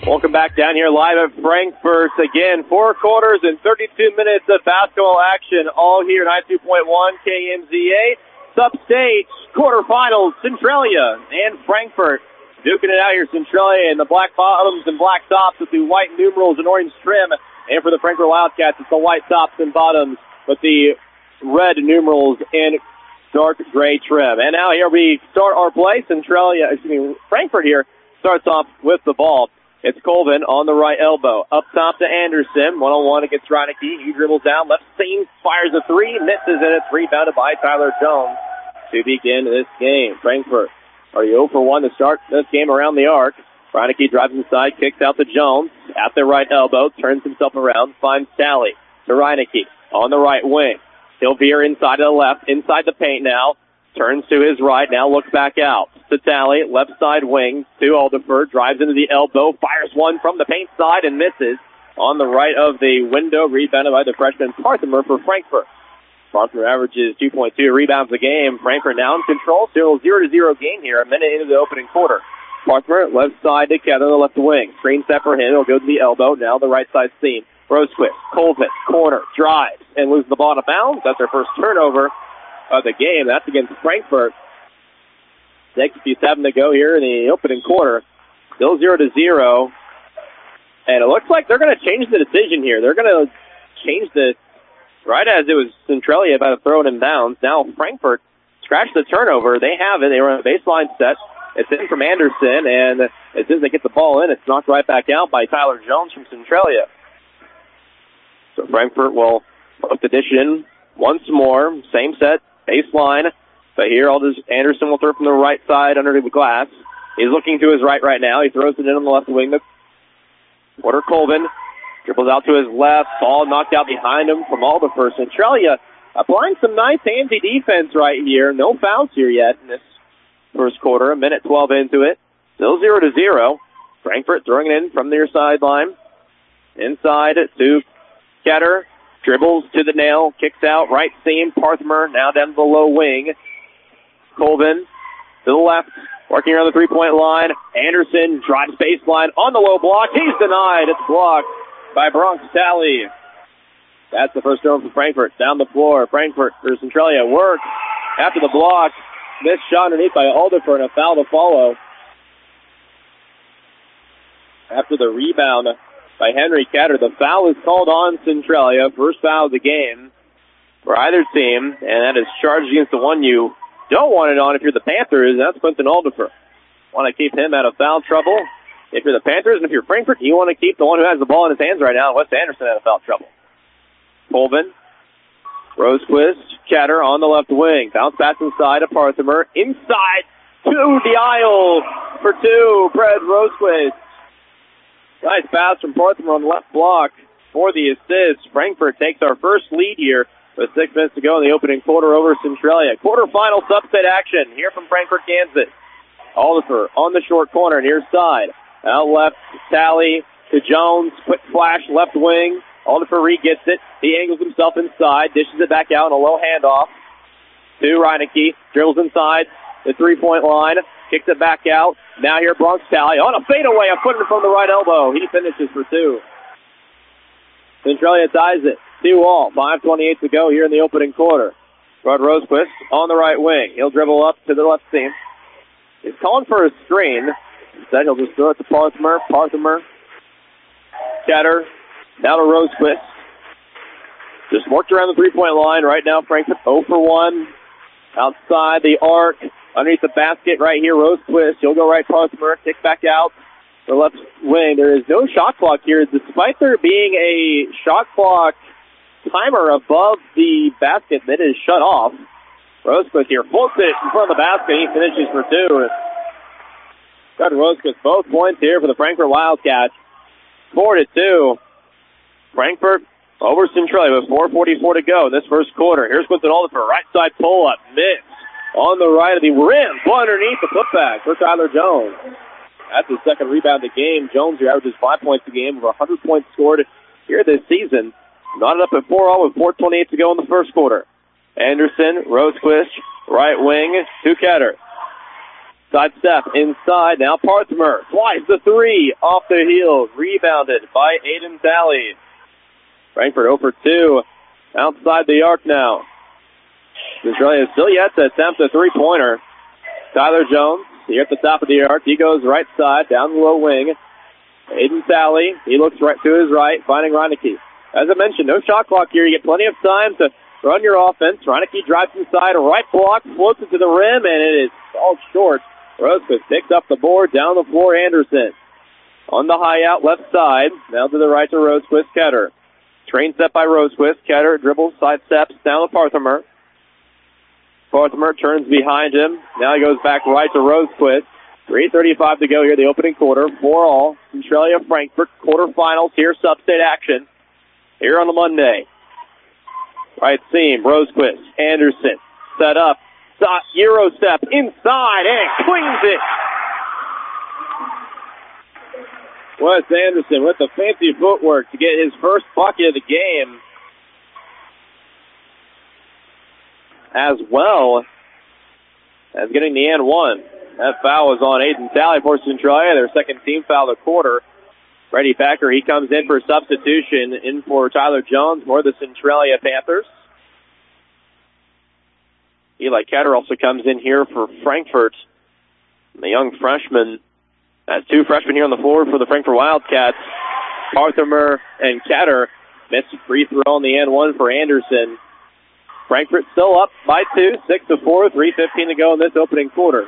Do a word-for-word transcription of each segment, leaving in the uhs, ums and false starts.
Welcome back down here live at Frankfort. Again, four quarters and thirty-two minutes of basketball action, all here at ninety-two point one K M Z A. Upstate quarterfinals, Centralia and Frankfort. Duking it out here, Centralia in the black bottoms and black tops with the white numerals and orange trim. And for the Frankfort Wildcats, it's the white tops and bottoms with the red numerals and dark gray trim. And now here we start our play. Centralia, excuse me, Frankfort here starts off with the ball. It's Colvin on the right elbow. Up top to Anderson. One-on-one against Reineke. He dribbles down. Left seam. Fires a three. Misses, and it's rebounded by Tyler Jones to begin this game. Frankfort are you zero for one to start this game around the arc. Reineke drives inside. Kicks out to Jones. At the right elbow. Turns himself around. Finds Talley to Reineke on the right wing. He'll veer inside to the left. Inside the paint now. Turns to his right, now looks back out to Talley, left side wing to Alderfer, drives into the elbow, fires one from the paint side and misses on the right of the window, rebounded by the freshman Parthimer for Frankfort. Parthimer averages two point two rebounds a game. Frankfort now in control, still zero to zero game here, a minute into the opening quarter. Parthimer, left side to Kevin, the left wing. Screen set for him, he'll go to the elbow, now the right side seam. Rosequist, Colvin, corner, drives, and loses the ball out of bounds. That's their first turnover of the game. That's against Frankfort. sixty-seven to go here in the opening quarter. Still zero to zero. And it looks like they're going to change the decision here. They're going to change this right as it was Centralia about to throw it in bounds. Now Frankfort scratched the turnover. They have it. They run a baseline set. It's in from Anderson, and as soon as they get the ball in, it's knocked right back out by Tyler Jones from Centralia. So Frankfort will put the dish in once more. Same set. Baseline, but here Aldous Anderson will throw from the right side under the glass. He's looking to his right right now. He throws it in on the left wing. Porter Colvin dribbles out to his left. Ball knocked out behind him from Alderfer. Centralia applying some nice handsy defense right here. No fouls here yet in this first quarter. A minute twelve into it. Still zero to zero. Frankfort throwing it in from their sideline. Inside to Ketter. Dribbles to the nail, kicks out, right seam, Parthimer, now down to the low wing. Colvin to the left, working around the three-point line. Anderson drives baseline on the low block. He's denied. It's blocked by Bronx Talley. That's the first turn for Frankfort. Down the floor, Frankfort or Centralia work after the block. Missed shot underneath by Alderfer and a foul to follow. After the rebound by Henry Ketter. The foul is called on Centralia. First foul of the game for either team, and that is charged against the one you don't want it on if you're the Panthers. That's Quentin Alderfer. Want to keep him out of foul trouble. If you're the Panthers and if you're Frankfort, you want to keep the one who has the ball in his hands right now, Wes Anderson, out of foul trouble. Colvin, Rosequist, Ketter on the left wing. Bounce pass inside to Parthimer. Inside to the aisle for two, Fred Rosequist. Nice pass from Parthimer on the left block for the assist. Frankfort takes our first lead here with six minutes to go in the opening quarter over Centralia. Quarterfinal subset action here from Frankfort, Kansas. Alderfer on the short corner near side. Out left, Talley to Jones. Quick flash, left wing. Alderfer re-gets it. He angles himself inside, dishes it back out on a low handoff to Reineke. Dribbles inside the three-point line. Kicks it back out. Now here Bronx Talley on a fadeaway. A foot from the right elbow. He finishes for two. Centralia ties it. Two all. five twenty-eight to go here in the opening quarter. Rod Rosequist on the right wing. He'll dribble up to the left seam. He's calling for a screen. Instead, he'll just throw it to Parthimer. Parthimer. Ketter. Now to Rosequist. Just worked around the three-point line. Right now, Frankfort zero for one. Outside the arc. Underneath the basket right here, Rosequist. He'll go right Parthimer. Kick back out. The left wing. There is no shot clock here, despite there being a shot clock timer above the basket that is shut off. Rosequist here floats it in front of the basket. He finishes for two. Got Rosequist both points here for the Frankfort Wildcats. Four to two. Frankfort over Centralia with four forty-four to go in this first quarter. Here's Quentin Alderfer. Right side pull up. Miss. On the right of the rim. Ball underneath the putback for Tyler Jones. That's his second rebound of the game. Jones, who averages five points a game, over one hundred points scored here this season. Knotted up at four all with four twenty-eight to go in the first quarter. Anderson, Rosequist, right wing to Ketter. Side step inside. Now Parthimer flies the three off the heels. Rebounded by Aiden Talley. Frankfort zero for two outside the arc now. Centralia is still yet to attempt a three-pointer. Tyler Jones here at the top of the arc. He goes right side, down the low wing. Aiden Talley, he looks right to his right, finding Reineke. As I mentioned, no shot clock here. You get plenty of time to run your offense. Reineke drives inside, a right block, floats it to the rim, and it is all short. Rosequist picks up the board, down the floor, Anderson. On the high out left side, now to the right to Rosequist, Ketter. Train set by Rosequist, Ketter dribbles, side steps, down to Parthimer. Parthimer turns behind him. Now he goes back right to Rosequist. three thirty-five to go here, the opening quarter. Four all. Centralia Frankfort quarterfinals here, sub-state action. Here on the Monday. Right seam, Rosequist, Anderson, set up. Euro step inside and cleans it. Wes Anderson with the fancy footwork to get his first bucket of the game. As well as getting the and one. That foul was on Aiden Talley for Centralia, their second team foul of the quarter. Brady Packer, he comes in for substitution, in for Tyler Jones, more the Centralia Panthers. Eli Ketter also comes in here for Frankfort. The young freshman, has two freshmen here on the floor for the Frankfort Wildcats. Parthimer and Ketter missed a free throw on the and one for Anderson. Frankfort still up by two, six to four, three fifteen to go in this opening quarter.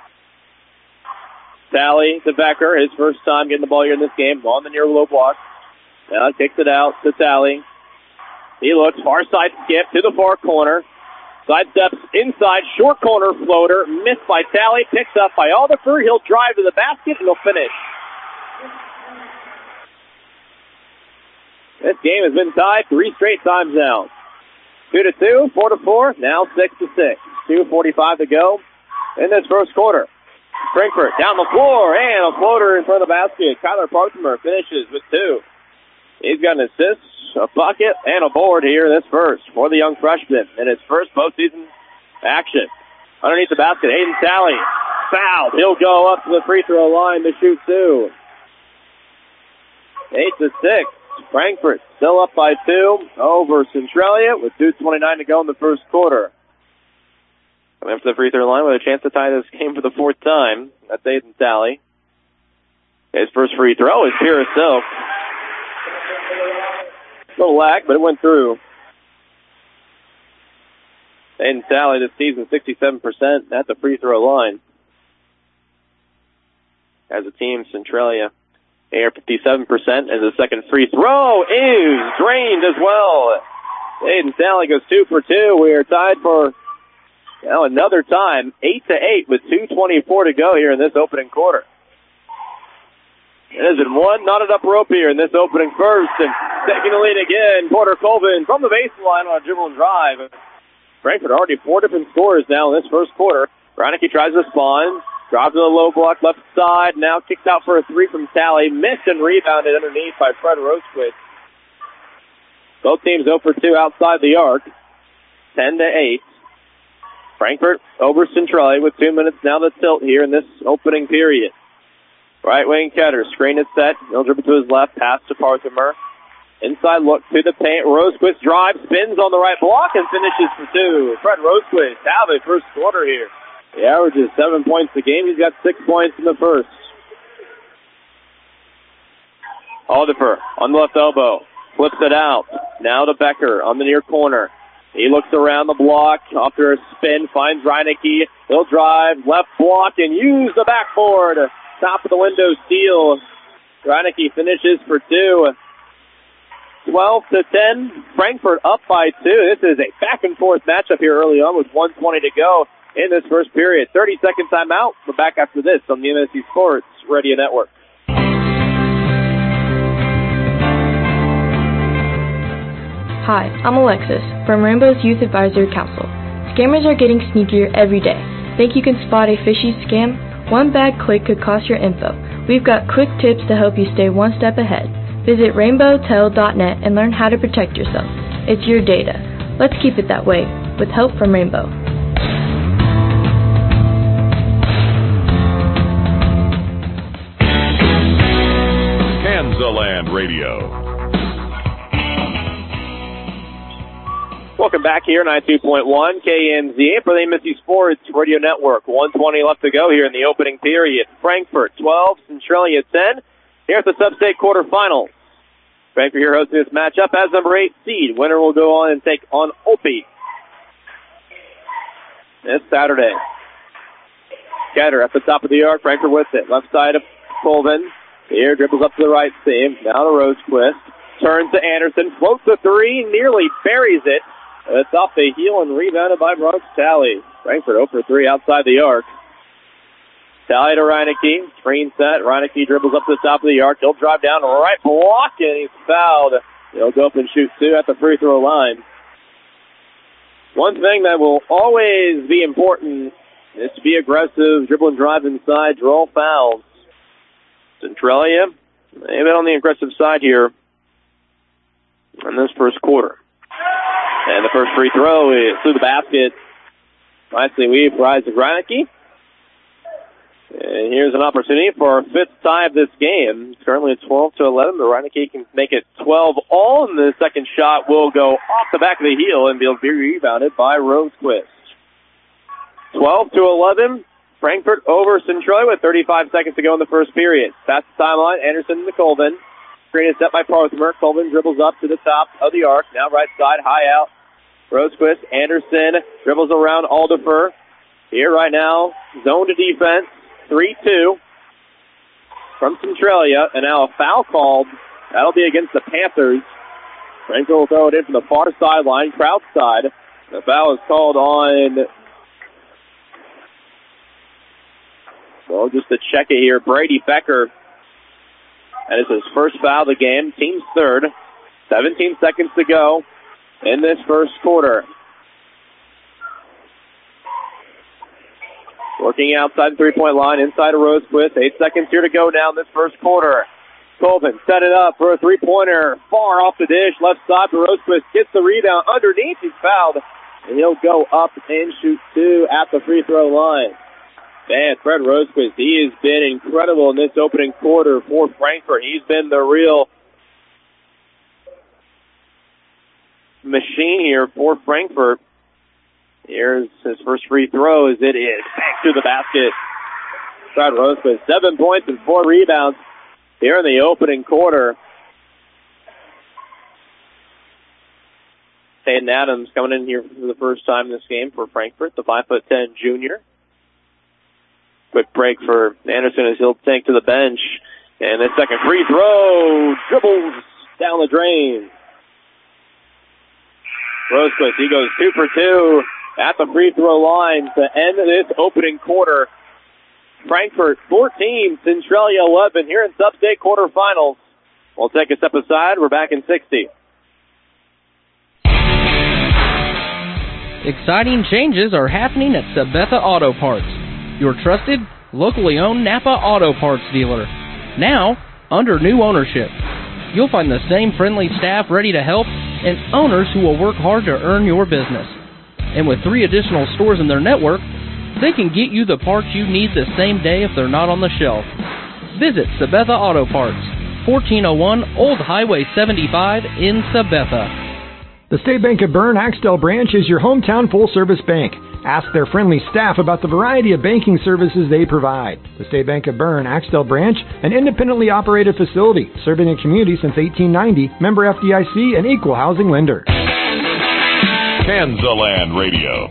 Talley to Becker, his first time getting the ball here in this game, on the near low block. Now kicks it out to Talley. He looks, far side skip to the far corner. Side steps inside, short corner floater, missed by Talley, picked up by Alderfer. He'll drive to the basket and he'll finish. This game has been tied three straight times now. Two to two, four to four, now six to six. two forty-five to go in this first quarter. Frankfort down the floor and a floater in front of the basket. Kyler Parthimer finishes with two. He's got an assist, a bucket, and a board here this first for the young freshman in his first postseason action. Underneath the basket, Aiden Talley fouled. He'll go up to the free throw line to shoot two. Eight to six. Frankfort still up by two over Centralia with two twenty-nine to go in the first quarter. Coming up to the free throw line with a chance to tie this game for the fourth time. That's Aiden Talley. His first free throw is pure silk. A little lag, but it went through. Aiden Talley this season, sixty-seven percent at the free throw line. As a team, Centralia here, fifty-seven percent as a second free throw is drained as well. Aiden Talley goes two for two. We are tied for now another time, eight to eight with two twenty-four to go here in this opening quarter. It has been one knotted up rope here in this opening first, and taking the lead again, Porter Colvin from the baseline on a dribble and drive. Frankfort already four different scores now in this first quarter. Reineke tries to respond, drops to the low block left side, now kicks out for a three from Talley, missed and rebounded underneath by Fred Rosequist. Both teams zero for two outside the arc, ten to eight. Frankfort over Centralia with two minutes now to tilt here in this opening period. Right wing Ketter, screen is set. He'll dribble to his left, pass to Parthimer. Inside look to the paint. Rosequist drives, spins on the right block, and finishes for two. Fred Rosequist out of the first quarter here. He averages seven points a game. He's got six points in the first. Alderfer on the left elbow. Flips it out. Now to Becker on the near corner. He looks around the block after a spin, finds Reineke. He'll drive, left block, and use the backboard. Top of the window steal. Reineke finishes for two. twelve to ten. Frankfort up by two. This is a back and forth matchup here early on with one twenty to go in this first period. thirty second timeout. We're back after this on the M S C Sports Radio Network. Hi, I'm Alexis from Rainbow's Youth Advisory Council. Scammers are getting sneakier every day. Think you can spot a fishy scam? One bad click could cost your info. We've got quick tips to help you stay one step ahead. Visit rainbow tel dot net and learn how to protect yourself. It's your data. Let's keep it that way, with help from Rainbow. Kansaland Radio. Welcome back here, ninety-two point one K M Z A for the M S U Sports Radio Network. one twenty left to go here in the opening period. Frankfort twelve, Centralia ten. Here at the Sub-State quarterfinals. Frankfort here hosting this matchup as number eight seed. Winner will go on and take on Opie this Saturday. Getter at the top of the arc. Frankfort with it. Left side of Colvin. Here dribbles up to the right seam. Now to Rosequist. Turns to Anderson. Floats the three. Nearly buries it. It's off the heel and rebounded by Bronx Talley. Frankfort zero for three outside the arc. Talley to Reineke. Screen set. Reineke dribbles up to the top of the arc. He'll drive down right block and he's fouled. He'll go up and shoot two at the free throw line. One thing that will always be important is to be aggressive, dribble and drive inside, draw fouls. Centralia, they've been on the aggressive side here in this first quarter. And the first free throw is through the basket. Nicely weaved for Isaac Reineke. And here's an opportunity for our fifth tie of this game. It's currently twelve to eleven, but Reineke can make it twelve all, and the second shot will go off the back of the heel and be rebounded by Rosequist. twelve to eleven, Frankfort over Centralia with thirty-five seconds to go in the first period. Past the timeline, Anderson to Colvin. Screen is set by Parthimer. Colvin dribbles up to the top of the arc. Now right side, high out. Rosequist, Anderson dribbles around Alderfer. Here right now, zone to defense. three two from Centralia. And now a foul called. That'll be against the Panthers. Frankfort will throw it in from the far sideline, crowd side. The foul is called on... Well, just to check it here, Brady Becker. That is his first foul of the game, team's third. seventeen seconds to go in this first quarter. Working outside the three-point line, inside of Rosequist. Eight seconds here to go now in this first quarter. Colvin set it up for a three-pointer. Far off the dish, left side for Rosequist. Gets the rebound underneath. He's fouled. And he'll go up and shoot two at the free throw line. Man, Fred Rosequist, he has been incredible in this opening quarter for Frankfort. He's been the real machine here for Frankfort. Here's his first free throw as it is back to the basket. Fred Rosequist, seven points and four rebounds here in the opening quarter. Hayden Adams coming in here for the first time in this game for Frankfort, the five foot ten junior. Quick break for Anderson as he'll take to the bench. And the second free throw dribbles down the drain. Rosequist, he goes two for two at the free throw line to end this opening quarter. Frankfort fourteen, Centralia eleven here in Sub-State quarterfinals. We'll take a step aside. We're back in sixty. Exciting changes are happening at Sabetha Auto Parts, your trusted, locally owned Napa Auto Parts dealer. Now, under new ownership. You'll find the same friendly staff ready to help and owners who will work hard to earn your business. And with three additional stores in their network, they can get you the parts you need the same day if they're not on the shelf. Visit Sabetha Auto Parts, fourteen oh one Old Highway seventy-five in Sabetha. The State Bank of Berne Axtell branch is your hometown full-service bank. Ask their friendly staff about the variety of banking services they provide. The State Bank of Berne Axtell branch, an independently operated facility, serving the community since eighteen ninety, member F D I C, and equal housing lender. Kansaland Radio.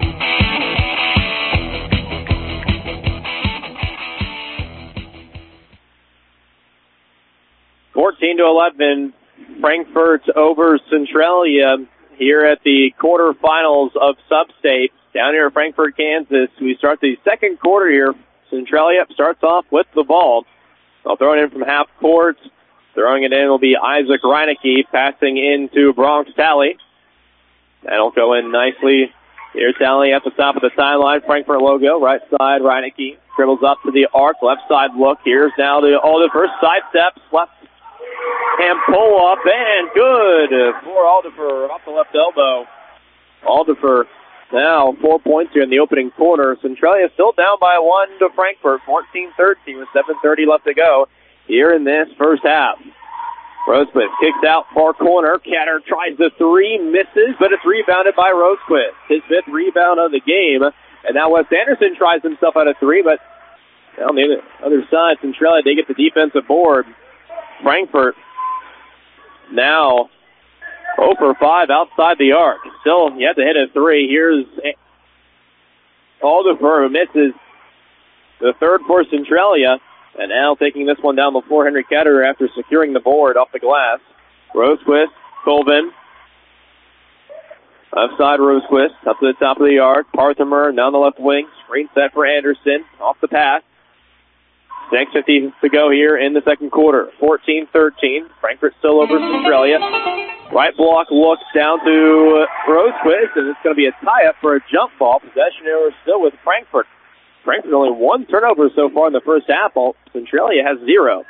fourteen to eleven, Frankfort over Centralia here at the quarterfinals of Sub-State. Down here in Frankfort, Kansas, we start the second quarter here. Centralia starts off with the ball. They'll throw it in from half court. Throwing it in will be Isaac Reineke, passing into Bronx Talley. That'll go in nicely. Here's Talley at the top of the sideline. Frankfort logo, right side, Reineke. Dribbles up to the arc, left side look. Here's now the Alderfer, side steps, left hand pull up, and good for Alderfer off the left elbow. Alderfer now four points here in the opening quarter. Centralia still down by one to Frankfort, fourteen thirteen with seven thirty left to go here in this first half. Rosequist kicks out far corner. Catter tries the three, misses, but it's rebounded by Rosequist. His fifth rebound of the game. And now Wes Anderson tries himself out of three, but on the other side, Centralia, they get the defensive board. Frankfort now zero for five outside the arc. Still, you have to hit a three. Here's Alderfer, who misses the third for Centralia. And now taking this one down the floor, Henry Ketterer after securing the board off the glass. Rosequist, Colvin. Offside Rosequist, up to the top of the arc. Parthimer down the left wing. Screen set for Anderson. Off the pass. six fifty to go here in the second quarter. fourteen thirteen. Frankfort still over Centralia. Right block looks down to Rosequist, and it's going to be a tie-up for a jump ball. Possession error still with Frankfort. Frankfort only one turnover so far in the first half. Centralia has zero.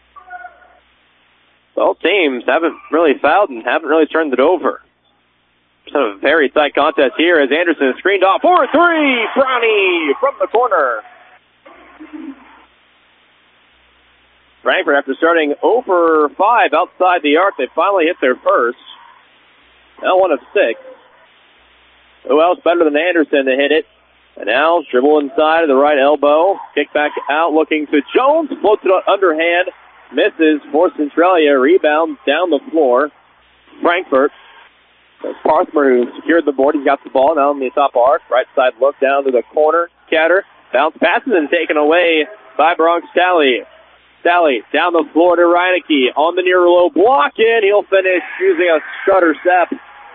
Both teams haven't really fouled and haven't really turned it over. It's a very tight contest here as Anderson is screened off for three. Brownie from the corner. Frankfort, after starting zero for five outside the arc, they finally hit their first. Now one of six. Who else better than Anderson to hit it? And now dribble inside of the right elbow. Kick back out looking to Jones. Floats it underhand. Misses for Centralia. Rebound down the floor. Frankfort. That's Parthimer who secured the board. He's got the ball now on the top arc. Right side look down to the corner. Catter. Bounce passes and taken away by Bronx Talley. Talley down the floor to Reineke. On the near low block in. He'll finish using a stutter step.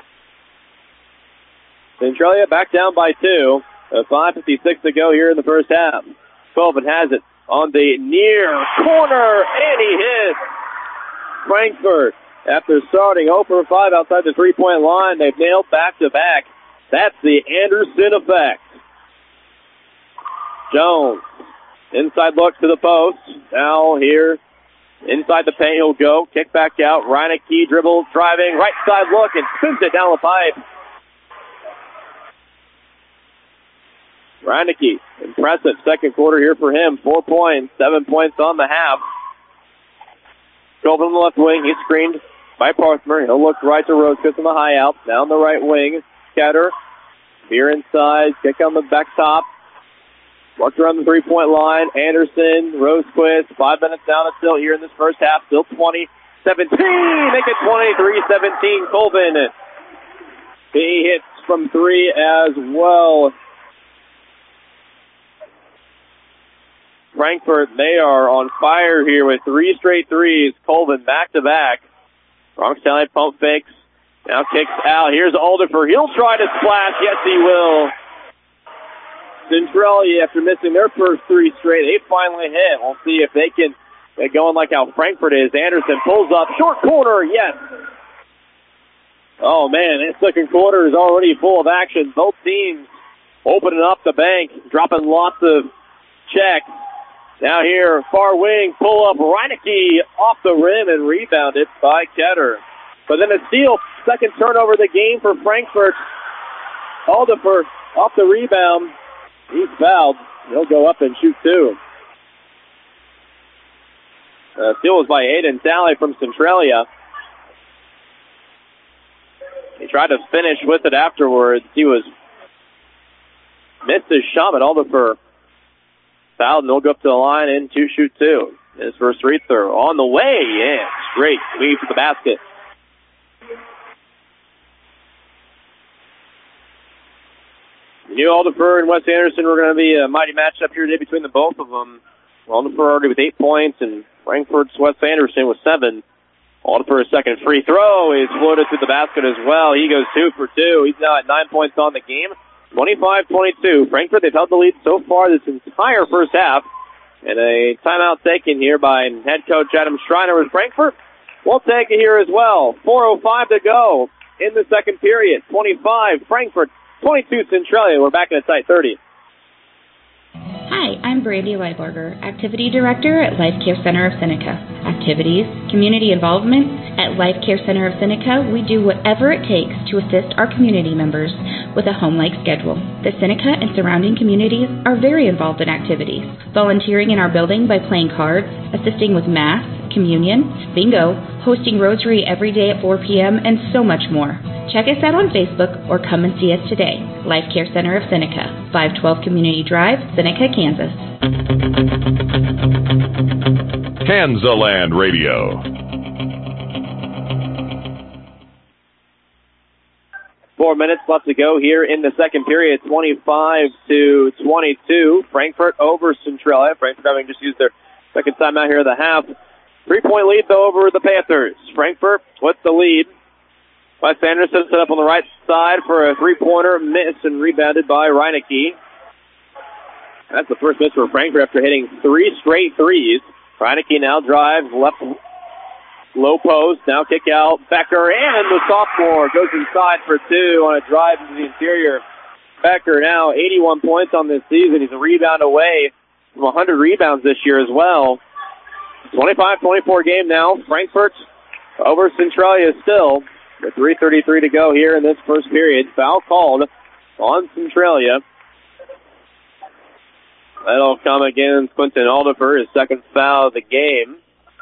Centralia back down by two. five fifty-six to go here in the first half. Colvin has it on the near corner, and he hits. Frankfort, after starting zero for five outside the three-point line, they've nailed back-to-back. That's the Anderson effect. Jones, inside look to the post. Now here, inside the paint he'll go. Kick back out. Reineke dribble, driving, right side look, and spins it down the pipe. Reineke, impressive second quarter here for him. Four points, seven points on the half. Colvin on the left wing. He's screened by Parthimer. He'll look right to Rosequist on the high out. Down the right wing. Catter. Here inside. Kick on the back top. Worked around the three-point line. Anderson, Rosequist. Five minutes down the still here in this first half. Still twenty seventeen. Make it twenty-three seventeen. Colvin. He hits from three as well. Frankfort, they are on fire here with three straight threes. Colvin back-to-back. Bronx Talley pump fakes. Now kicks out. Here's Alderfer. He'll try to splash. Yes, he will. Centralia, after missing their first three straight, they finally hit. We'll see if they can get going like how Frankfort is. Anderson pulls up. Short corner. Yes. Oh, man, this second quarter is already full of action. Both teams opening up the bank, dropping lots of checks. Now here, far wing, pull up, Reineke off the rim and rebounded by Ketter. But then a steal, second turnover of the game for Frankfort. Alderfer off the rebound. He's fouled. He'll go up and shoot two. Uh, steal was by Aiden Talley from Centralia. He tried to finish with it afterwards. He was missed his shot, but Alderfer fouled, and he'll go up to the line and two shoot two. His first free throw on the way, and straight weave to the basket. You knew Alderfer and Wes Anderson were going to be a mighty matchup here today between the both of them. Alderfer already with eight points, and Frankfort's Wes Anderson with seven. Alderfer's second free throw is floated to the basket as well. He goes two for two. He's now at nine points on the game. twenty-five twenty-two. Frankfort, they've held the lead so far this entire first half. And a timeout taken here by head coach Adam Schreiner with Frankfort. We'll take it here as well. four oh five to go in the second period. twenty-five Frankfort, twenty-two Centralia. We're back in a tight thirty. Hi, I'm Brandy Leiberger, Activity Director at Life Care Center of Seneca. Activities, community involvement. At Life Care Center of Seneca, we do whatever it takes to assist our community members with a home-like schedule. The Seneca and surrounding communities are very involved in activities, volunteering in our building by playing cards, assisting with math, communion, bingo, hosting rosary every day at four p.m., and so much more. Check us out on Facebook or come and see us today. Life Care Center of Seneca, five twelve Community Drive, Seneca, Kansas. Kansaland Radio. Four minutes left to go here in the second period, twenty-five to twenty-two. Frankfort over Centralia. Frankfort having just used their second timeout here of the half. Three-point lead, though, over the Panthers. Frankfort with the lead. Wes Anderson set up on the right side for a three-pointer, miss, and rebounded by Reineke. That's the first miss for Frankfort after hitting three straight threes. Reineke now drives left low post, now kick out. Becker, and the sophomore goes inside for two on a drive into the interior. Becker now eighty-one points on this season. He's a rebound away from one hundred rebounds this year as well. twenty-five twenty-four game now. Frankfurt over Centralia still. With three thirty-three to go here in this first period. Foul called on Centralia. That'll come against Quentin Aldifer, his second foul of the game.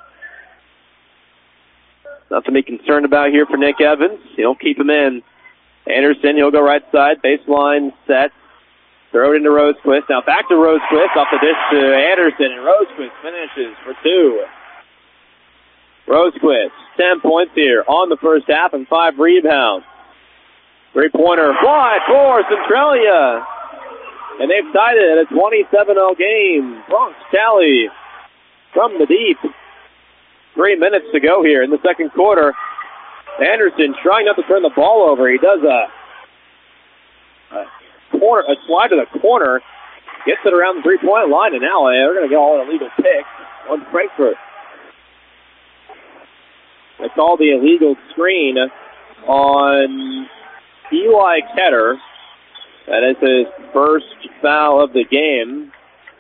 Nothing to be concerned about here for Nick Evans. He'll keep him in. Anderson, he'll go right side. Baseline set. Throw it into Rosequist. Now back to Rosequist. Off the dish to Anderson. And Rosequist finishes for two. Rosequist, ten points here on the first half and five rebounds. Three-pointer fly for Centralia. And they've tied it at a twenty-seven oh game. Bronx tally from the deep. Three minutes to go here in the second quarter. Anderson trying not to turn the ball over. He does a, a corner, a slide to the corner, gets it around the three-point line, and now they're going to get all an illegal pick on Frankfurt. They call the illegal screen on Eli Ketter. That is his first foul of the game.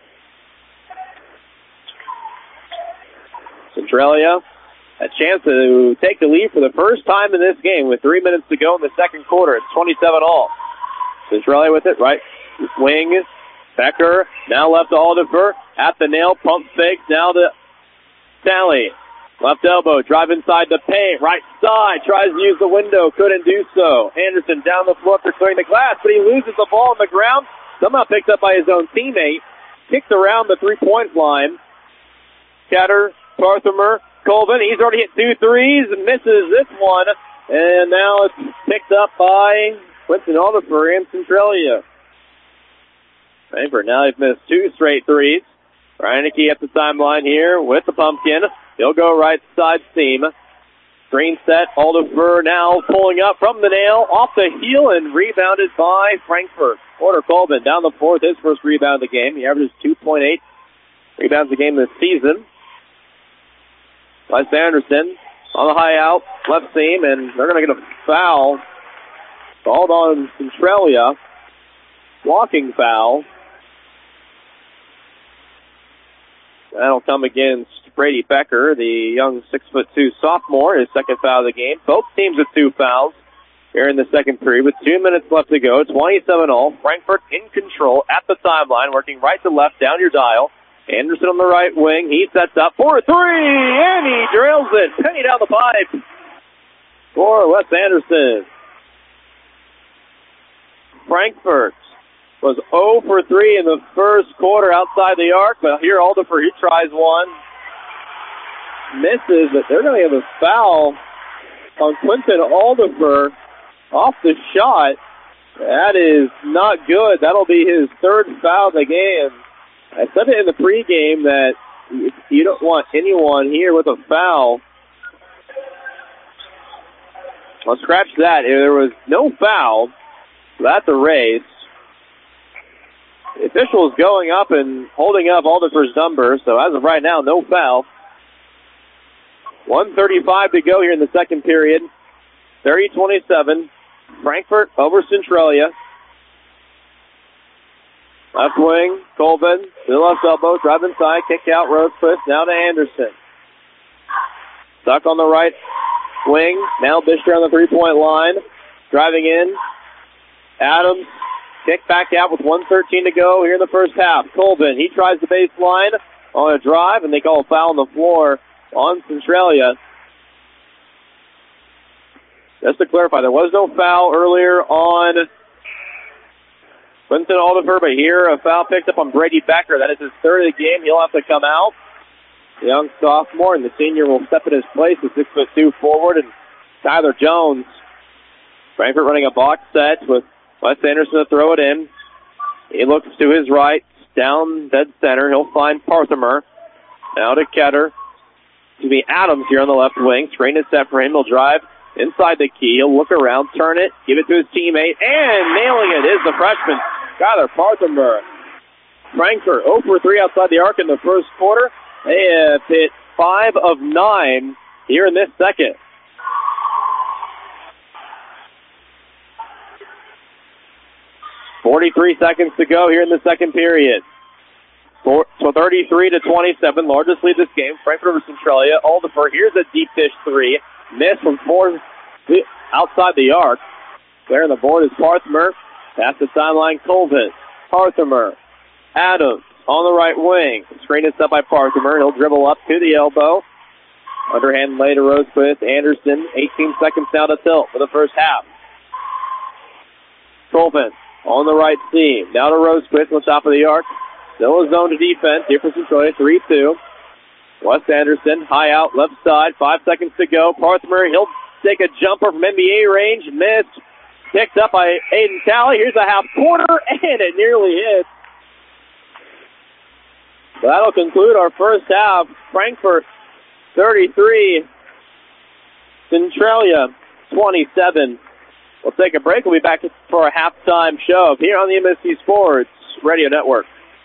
Centralia, a chance to take the lead for the first time in this game with three minutes to go in the second quarter. It's twenty-seven all. Centralia with it, right wing. Becker, now left to Aldifer, at the nail, pump fake, now to Tally. Left elbow, drive inside the paint, right side, tries to use the window, couldn't do so. Anderson down the floor pursuing the glass, but he loses the ball on the ground, somehow picked up by his own teammate, kicked around the three-point line. Catter, Parthimer, Colvin, he's already hit two threes and misses this one, and now it's picked up by Quentin Aldifer and Centralia. Frankfurt now they've missed two straight threes. Reineke at the timeline here with the pumpkin. He'll go right side seam. Screen set. Aldifer now pulling up from the nail. Off the heel and rebounded by Frankfurt. Porter Colvin down the fourth. His first rebound of the game. He averages two point eight rebounds a game this season. Wes Anderson on the high out. Left seam. And they're going to get a foul. Called on Centralia. Walking foul. That'll come against Brady Becker, the young six foot two sophomore, his second foul of the game. Both teams with two fouls here in the second period with two minutes left to go. twenty-seven all. Frankfurt in control at the timeline, working right to left down your dial. Anderson on the right wing. He sets up for three, and he drills it. Penny down the pipe for Wes Anderson. Frankfurt was zero for three in the first quarter outside the arc, but here Aldifer, he tries one. Misses, but they're going to have a foul on Quentin Aldifer off the shot. That is not good. That'll be his third foul of the game. I said it in the pregame that you don't want anyone here with a foul. Well, scratch that. There was no foul. That's a race. The official is going up and holding up Aldifer's number, so as of right now, no foul. one thirty-five to go here in the second period. thirty twenty-seven. Frankfurt over Centralia. Left wing, Colvin, to the left elbow, drive inside, kick out, Rosequist, now to Anderson. Stuck on the right wing, now Bisher on the three-point line. Driving in, Adams, kick back out with one thirteen to go here in the first half. Colvin, he tries the baseline on a drive, and they call a foul on the floor on Centralia. Just to clarify, there was no foul earlier on Quinton Aldifer, but here a foul picked up on Brady Becker. That is his third of the game. He'll have to come out. The young sophomore, and the senior will step in his place, the six foot two forward, and Tyler Jones. Frankfort running a box set with Wes Anderson to throw it in. He looks to his right, down dead center. He'll find Parthimer. Now to Ketter. To be Adams here on the left wing. Screen is set for him. He'll drive inside the key. He'll look around, turn it, give it to his teammate, and nailing it is the freshman, Skylar Parthimer. Frankfort zero for three outside the arc in the first quarter. They have hit five of nine here in this second. Forty-three seconds to go here in the second period. Four, so thirty-three to twenty-seven, largest lead this game. Frankfort over Centralia. Aldifer, here's a deep dish three. Miss from four outside the arc. There on the board is Parthimer. Past the sideline, Colvin. Parthimer. Adams on the right wing. Screen is set by Parthimer. He'll dribble up to the elbow. Underhand lay to Rosquist. Anderson, eighteen seconds now to tilt for the first half. Colvin on the right seam. Now to Rosquist on top of the arc. Still a zone to defense. Here for Centralia, three two. Wes Anderson, high out, left side. Five seconds to go. Parthimer, he'll take a jumper from N B A range. Missed. Picked up by Aiden Talley. Here's a half corner, and it nearly hits. That'll conclude our first half. Frankfort thirty-three. Centralia twenty-seven. We'll take a break. We'll be back for a halftime show here on the M S C Sports Radio Network.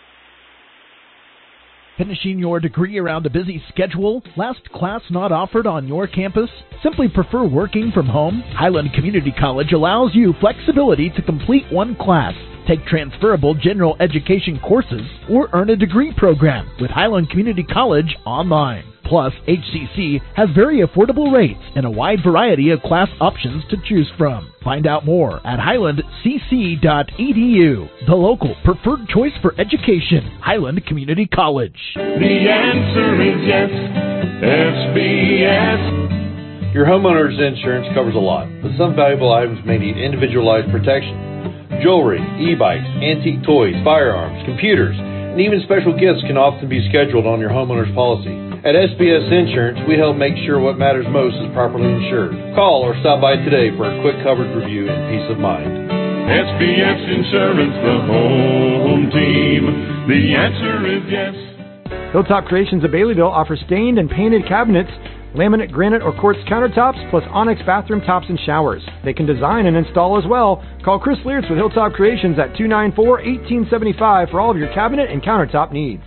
Finishing your degree around a busy schedule? Last class not offered on your campus? Simply prefer working from home? Highland Community College allows you flexibility to complete one class, take transferable general education courses, or earn a degree program with Highland Community College online. Plus, H C C has very affordable rates and a wide variety of class options to choose from. Find out more at highland c c dot e d u. The local preferred choice for education, Highland Community College. The answer is yes, S B S. Your homeowner's insurance covers a lot, but some valuable items may need individualized protection. Jewelry, e-bikes, antique toys, firearms, computers, and even special gifts can often be scheduled on your homeowner's policy. At S B S Insurance, we help make sure what matters most is properly insured. Call or stop by today for a quick coverage review and peace of mind. S B S Insurance, the home team. The answer is yes. Hilltop Creations of Baileyville offers stained and painted cabinets, laminate, granite, or quartz countertops, plus onyx bathroom tops and showers. They can design and install as well. Call Chris Leartz with Hilltop Creations at two nine four, one eight seven five for all of your cabinet and countertop needs.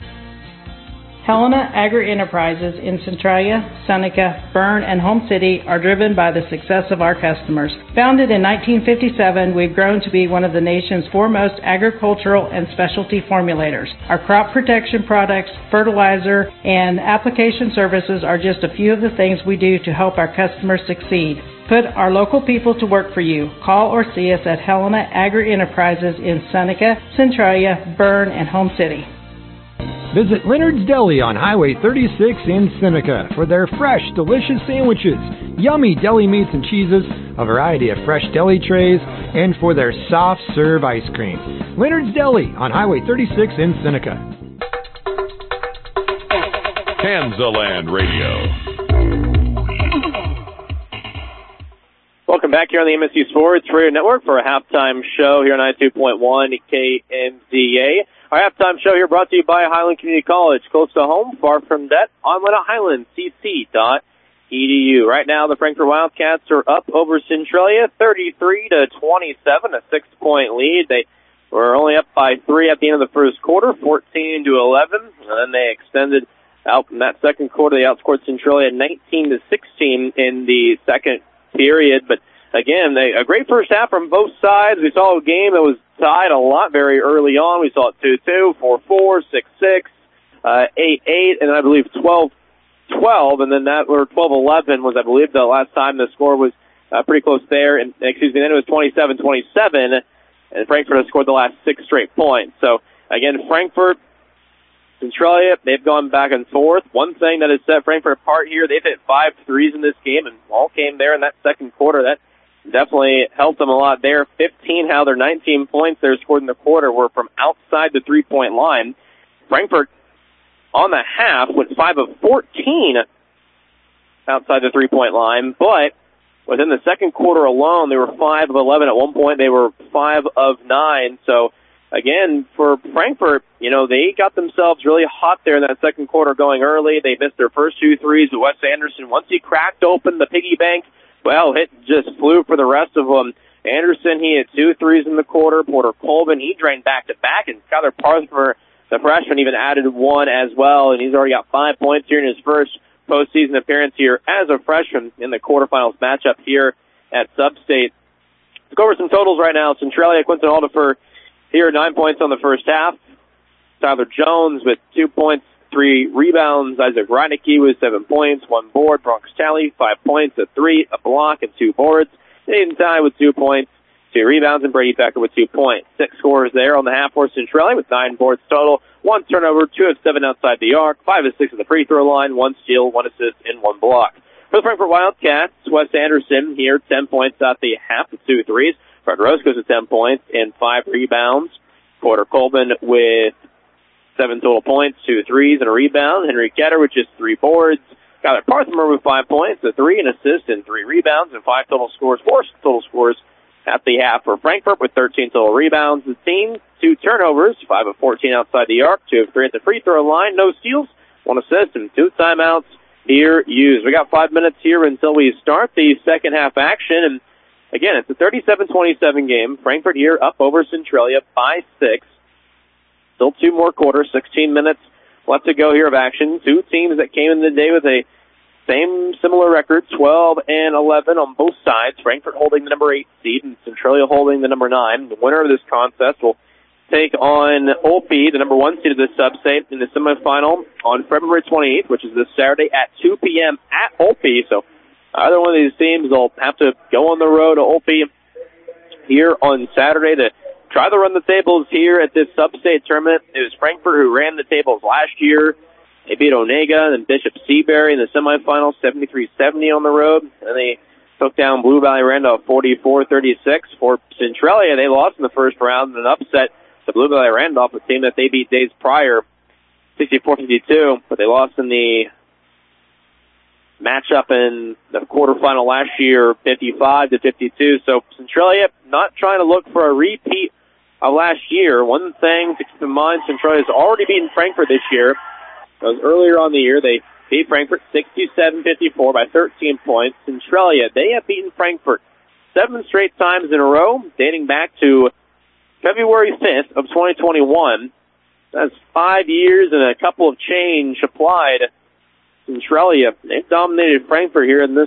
Helena Agri-Enterprises in Centralia, Seneca, Berne, and Home City are driven by the success of our customers. Founded in nineteen fifty-seven, we've grown to be one of the nation's foremost agricultural and specialty formulators. Our crop protection products, fertilizer, and application services are just a few of the things we do to help our customers succeed. Put our local people to work for you. Call or see us at Helena Agri-Enterprises in Seneca, Centralia, Berne, and Home City. Visit Leonard's Deli on Highway thirty-six in Seneca for their fresh, delicious sandwiches, yummy deli meats and cheeses, a variety of fresh deli trays, and for their soft serve ice cream. Leonard's Deli on Highway thirty-six in Seneca. Kansaland Radio. Welcome back here on the M S C Sports Radio Network for a halftime show here on ninety-two point one K M Z A. Our halftime show here brought to you by Highland Community College. Close to home, far from debt. Online at highland c c dot e d u. Right now, the Frankfort Wildcats are up over Centralia, thirty-three to twenty-seven, a six-point lead. They were only up by three at the end of the first quarter, fourteen to eleven. And then they extended out in that second quarter. They outscored Centralia nineteen to sixteen in the second period. But again, they, a great first half from both sides. We saw a game that was tied a lot very early on. We saw it two two, four four, six six, uh, eight eight, and I believe twelve twelve, and then that, or twelve eleven was, I believe, the last time the score was uh, pretty close there. And excuse me, then it was twenty-seven twenty-seven, and Frankfort has scored the last six straight points. So, again, Frankfort Centralia, they've gone back and forth. One thing that has set Frankfort apart here, they've hit five threes in this game, and all came there in that second quarter. That definitely helped them a lot there. fifteen out of their nineteen points they scored in the quarter were from outside the three-point line. Frankfort, on the half, went five of fourteen outside the three-point line, but within the second quarter alone, they were five of eleven. At one point, they were five of nine. So, again, for Frankfort, you know, they got themselves really hot there in that second quarter going early. They missed their first two threes with Wes Anderson. Once he cracked open the piggy bank, well, it just flew for the rest of them. Anderson, he had two threes in the quarter. Porter Colvin, he drained back-to-back. And Skylar Parthmer, the freshman, even added one as well. And he's already got five points here in his first postseason appearance here as a freshman in the quarterfinals matchup here at Sub-State. Let's go over some totals right now. Centralia, Quinton Alderfer here, nine points on the first half. Tyler Jones with two points, three rebounds. Isaac Reinecke with seven points, one board. Bronx Talley, five points, a three, a block, and two boards. Aiden Ty with two points, two rebounds, and Brady Becker with two points. Six scores there on the half for Centralia with nine boards total. One turnover, two of seven outside the arc, five of six at the free throw line, one steal, one assist, and one block. For the Frankfort Wildcats, Wes Anderson here, ten points at the half with two threes. Fred Roscoe's with ten points and five rebounds. Porter Colvin with seven total points, two threes, and a rebound. Henry Ketter with just three boards. Skylar Parthmer with five points, a three, an assist, and three rebounds, and five total scores, four total scores at the half for Frankfort with thirteen total rebounds. The team, two turnovers, five of fourteen outside the arc, two of three at the free throw line, no steals, one assist, and two timeouts here used. We got five minutes here until we start the second half action, and again, it's a thirty-seven twenty-seven game. Frankfort here up over Centralia by six. Still two more quarters, sixteen minutes left to go here of action. Two teams that came in the day with a same similar record, twelve and eleven on both sides. Frankfort holding the number eight seed and Centralia holding the number nine. The winner of this contest will take on O P, the number one seed of this sub-state, in the semifinal on February twenty-eighth, which is this Saturday at two p.m. at O P. So either one of these teams will have to go on the road to O P here on Saturday to try to run the tables here at this sub-state tournament. It was Frankfort who ran the tables last year. They beat Onega and Bishop Seabury in the semifinals, seventy-three seventy on the road. And they took down Blue Valley Randolph forty-four thirty-six. For Centralia, they lost in the first round in an upset to Blue Valley Randolph, a team that they beat days prior, sixty-four fifty-two. But they lost in the matchup in the quarterfinal last year, fifty-five to fifty-two. So Centralia not trying to look for a repeat of last year. One thing to keep in mind, Centralia's already beaten Frankfort this year. That was earlier on the year. They beat Frankfort sixty-seven fifty-four by thirteen points. Centralia, they have beaten Frankfort seven straight times in a row, dating back to February fifth of twenty twenty-one. That's five years and a couple of change applied. Centralia, they've dominated Frankfort here in this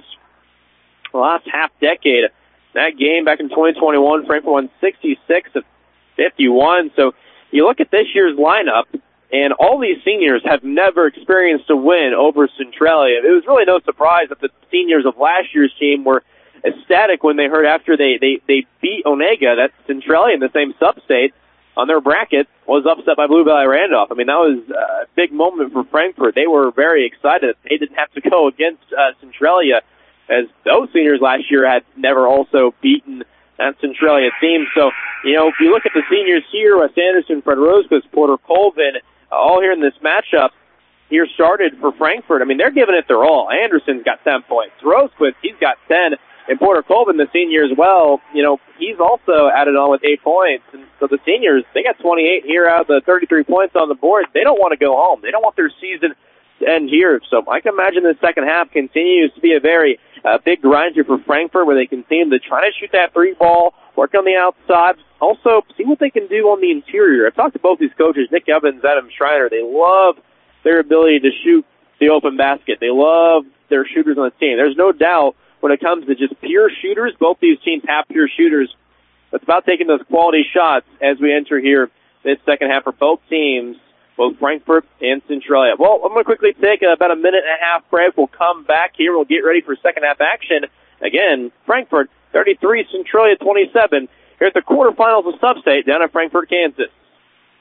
last half decade. That game back in twenty twenty-one, Frankfort won sixty-six to fifty-one. So you look at this year's lineup, and all these seniors have never experienced a win over Centralia. It was really no surprise that the seniors of last year's team were ecstatic when they heard after they, they, they beat Onega that Centralia in the same sub-state on their bracket was upset by Blue Valley Randolph. I mean, that was a big moment for Frankfort. They were very excited. They didn't have to go against uh, Centralia, as those seniors last year had never also beaten that Centralia team. So, you know, if you look at the seniors here, Wes Anderson, Fred Roscoe, Porter Colvin, all here in this matchup here started for Frankfort. I mean, they're giving it their all. Anderson's got ten points. Rosquist, he's got ten. And Porter Colvin, the senior as well, you know, he's also added on with eight points. And so the seniors, they got twenty-eight here out of the thirty-three points on the board. They don't want to go home. They don't want their season to end here. So I can imagine the second half continues to be a very uh, big grind here for Frankfort, where they continue to try to shoot that three ball, work on the outside, also see what they can do on the interior. I've talked to both these coaches, Nick Evans, Adam Schreiner. They love their ability to shoot the open basket. They love their shooters on the team. There's no doubt when it comes to just pure shooters, both these teams have pure shooters. It's about taking those quality shots as we enter here this second half for both teams, both Frankfort and Centralia. Well, I'm going to quickly take about a minute and a half break. We'll come back here. We'll get ready for second half action. Again, Frankfort thirty-three, Centralia twenty-seven. Here at the quarterfinals of Sub-State down in Frankfort, Kansas.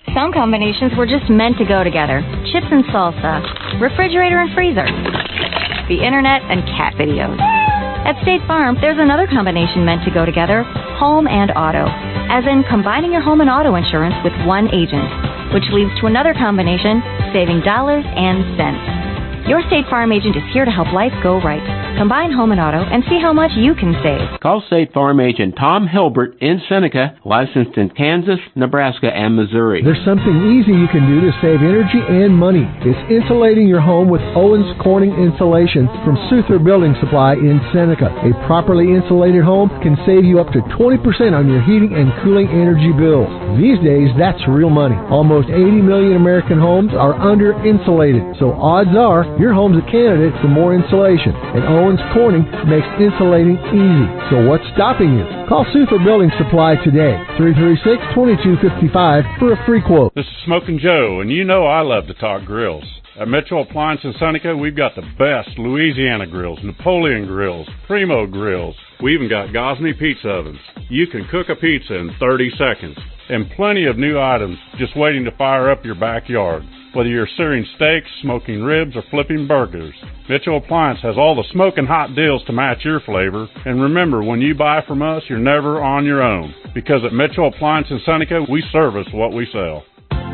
Some combinations were just meant to go together. Chips and salsa, refrigerator and freezer, the internet and cat videos. At State Farm, there's another combination meant to go together, home and auto, as in combining your home and auto insurance with one agent, which leads to another combination, saving dollars and cents. Your State Farm agent is here to help life go right. Combine home and auto and see how much you can save. Call State Farm agent Tom Hilbert in Seneca, licensed in Kansas, Nebraska, and Missouri. There's something easy you can do to save energy and money. It's insulating your home with Owens Corning Insulation from Souther Building Supply in Seneca. A properly insulated home can save you up to twenty percent on your heating and cooling energy bills. These days, that's real money. Almost eighty million American homes are under insulated, so odds are your home's a candidate for more insulation. And Owens Corning makes insulating easy. So what's stopping you? Call Souther Building Supply today, three three six, two two five five for a free quote. This is Smokin' Joe, and you know I love to talk grills. At Mitchell Appliance in Seneca, we've got the best Louisiana grills, Napoleon grills, Primo grills. We even got Gosney pizza ovens. You can cook a pizza in thirty seconds. And plenty of new items just waiting to fire up your backyard. Whether you're searing steaks, smoking ribs, or flipping burgers, Mitchell Appliance has all the smoking hot deals to match your flavor. And remember, when you buy from us, you're never on your own. Because at Mitchell Appliance in Seneca, we service what we sell.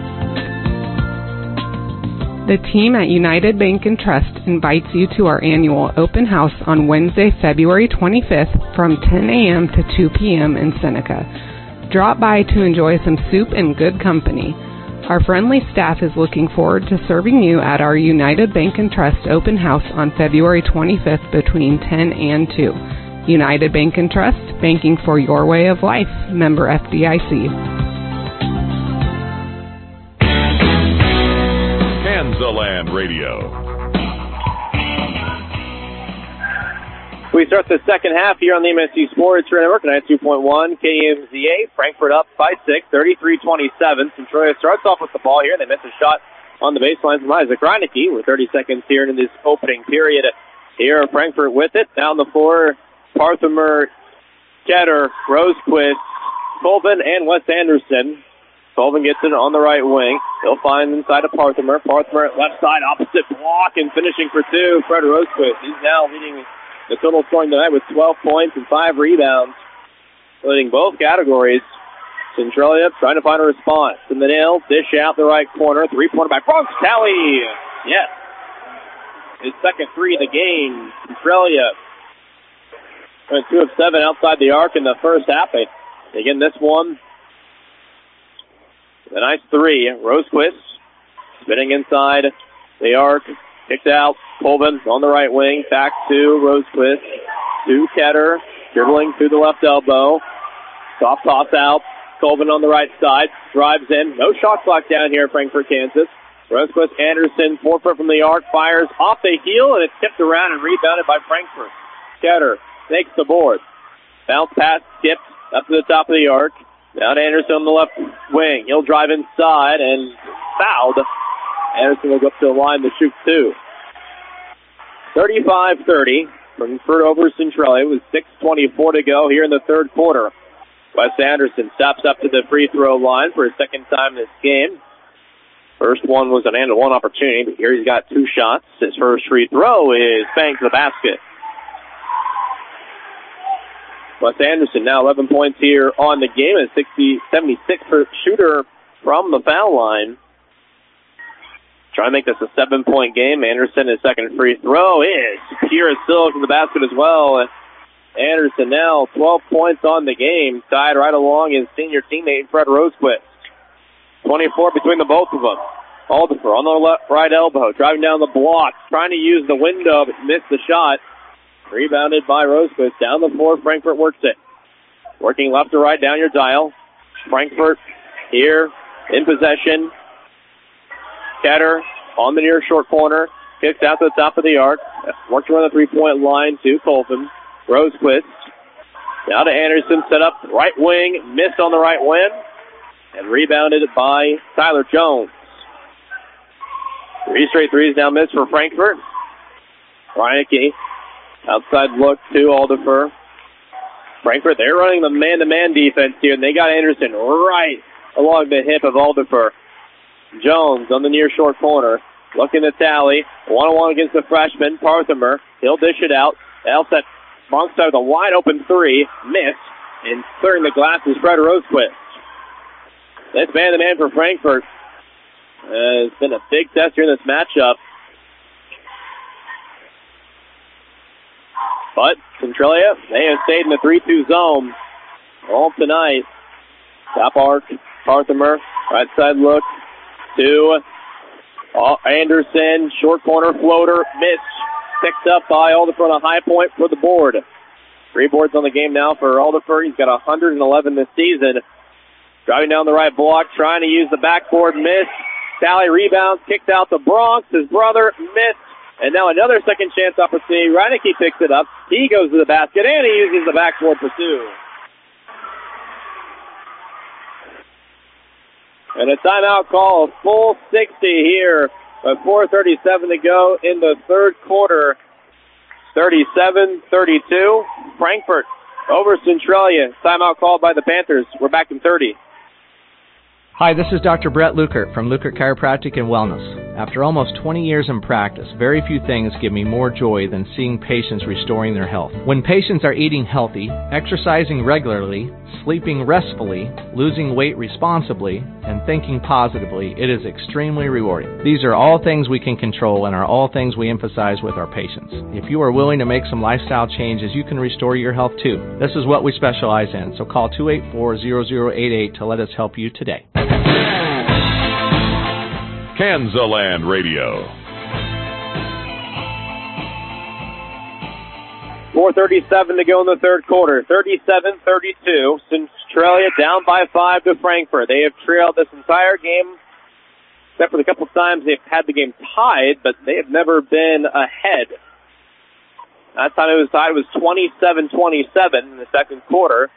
The team at United Bank and Trust invites you to our annual open house on Wednesday, February twenty-fifth from ten a.m. to two p.m. in Seneca. Drop by to enjoy some soup and good company. Our friendly staff is looking forward to serving you at our United Bank and Trust open house on February twenty-fifth between ten and two. United Bank and Trust, banking for your way of life. Member F D I C. Kansaland Radio. We start the second half here on the M S U Sports Network, ninety-two point one K M Z A. Frankfurt up by six, thirty-three twenty-seven. Centralia starts off with the ball here. They miss a shot on the baseline from Isaac Reinecke. We're thirty seconds here in this opening period. Here, Frankfurt with it. Down the floor, Parthimer, Ketter, Rosequist, Colvin, and Wes Anderson. Colvin gets it on the right wing. He'll find inside of Parthimer. Parthimer left side, opposite block, and finishing for two, Fred Rosequist. He's now leading the total scoring tonight with twelve points and five rebounds, leading both categories. Centralia trying to find a response. In the nail, dish out the right corner. Three-pointer by Bronx Talley. Yes. His second three of the game. Centralia went two of seven outside the arc in the first half. Again, this one, a nice three. Rosequist spinning inside the arc. Kicked out. Colvin on the right wing. Back to Rosequist. To Ketter. Dribbling through the left elbow. Soft toss out. Colvin on the right side. Drives in. No shot clock down here at Frankfort, Kansas. Rosequist Anderson, four foot from the arc. Fires off the heel, and it's tipped around and rebounded by Frankfort. Ketter takes the board. Bounce pass, tipped up to the top of the arc. Now to Anderson on the left wing. He'll drive inside and fouled. Anderson will go up to the line to shoot two. thirty-five thirty. Frankfurt over Centralia with six twenty-four to go here in the third quarter. Wes Anderson steps up to the free throw line for his second time this game. First one was an and one opportunity, but here he's got two shots. His first free throw is banged to the basket. Wes Anderson now eleven points here on the game, a sixty seventy-six shooter from the foul line. Trying to make this a seven-point game. Anderson, his second free throw is pure as silk in the basket as well. Anderson now twelve points on the game, tied right along his senior teammate Fred Rosequist. twenty-four between the both of them. Aldifer on the left, right elbow, driving down the block, trying to use the window, but missed the shot. Rebounded by Rosequist. Down the floor, Frankfurt works it. Working left to right down your dial. Frankfurt here in possession. Ketter on the near short corner. Kicks out to the top of the arc. Works around the three-point line to Colvin. Rosequist. Now to Anderson. Set up right wing. Missed on the right wing. And rebounded by Tyler Jones. Three straight threes now missed for Frankfurt. Reinecke. Outside look to Aldifer. Frankfurt, they're running the man-to-man defense here, and they got Anderson right along the hip of Aldifer. Jones on the near short corner. Looking to tally. One-on-one against the freshman, Parthimer. He'll dish it out. Outset Bronx side with a wide open three. Missed. And clearing the glass is Fred Rosequist. This man-to-man for Frankfort has been a big test here in this matchup. But Centralia, they have stayed in the three two zone all tonight. Top arc, Parthimer, right side look to Anderson, short corner floater, missed, picked up by Alderfer on a high point for the board. Three boards on the game now for Alderfer. He's got one hundred eleven this season. Driving down the right block, trying to use the backboard, missed. Tally rebounds, kicked out to Bronx. His brother missed. And now another second chance opportunity. Reineke picks it up. He goes to the basket, and he uses the backboard for two. And a timeout call, a full sixty here, with four thirty-seven to go in the third quarter. thirty-seven thirty-two. Frankfort over Centralia. Timeout called by the Panthers. We're back in thirty. Hi, this is Doctor Brett Lukert from Lukert Chiropractic and Wellness. After almost twenty years in practice, very few things give me more joy than seeing patients restoring their health. When patients are eating healthy, exercising regularly, sleeping restfully, losing weight responsibly, and thinking positively, it is extremely rewarding. These are all things we can control and are all things we emphasize with our patients. If you are willing to make some lifestyle changes, you can restore your health too. This is what we specialize in, so call two eight four, zero zero eight eight to let us help you today. Kansaland Radio. four thirty-seven to go in the third quarter. thirty-seven thirty-two. Centralia down by five to Frankfort. They have trailed this entire game, except for the couple times they've had the game tied, but they have never been ahead. Last time it was tied was twenty-seven twenty-seven in the second quarter.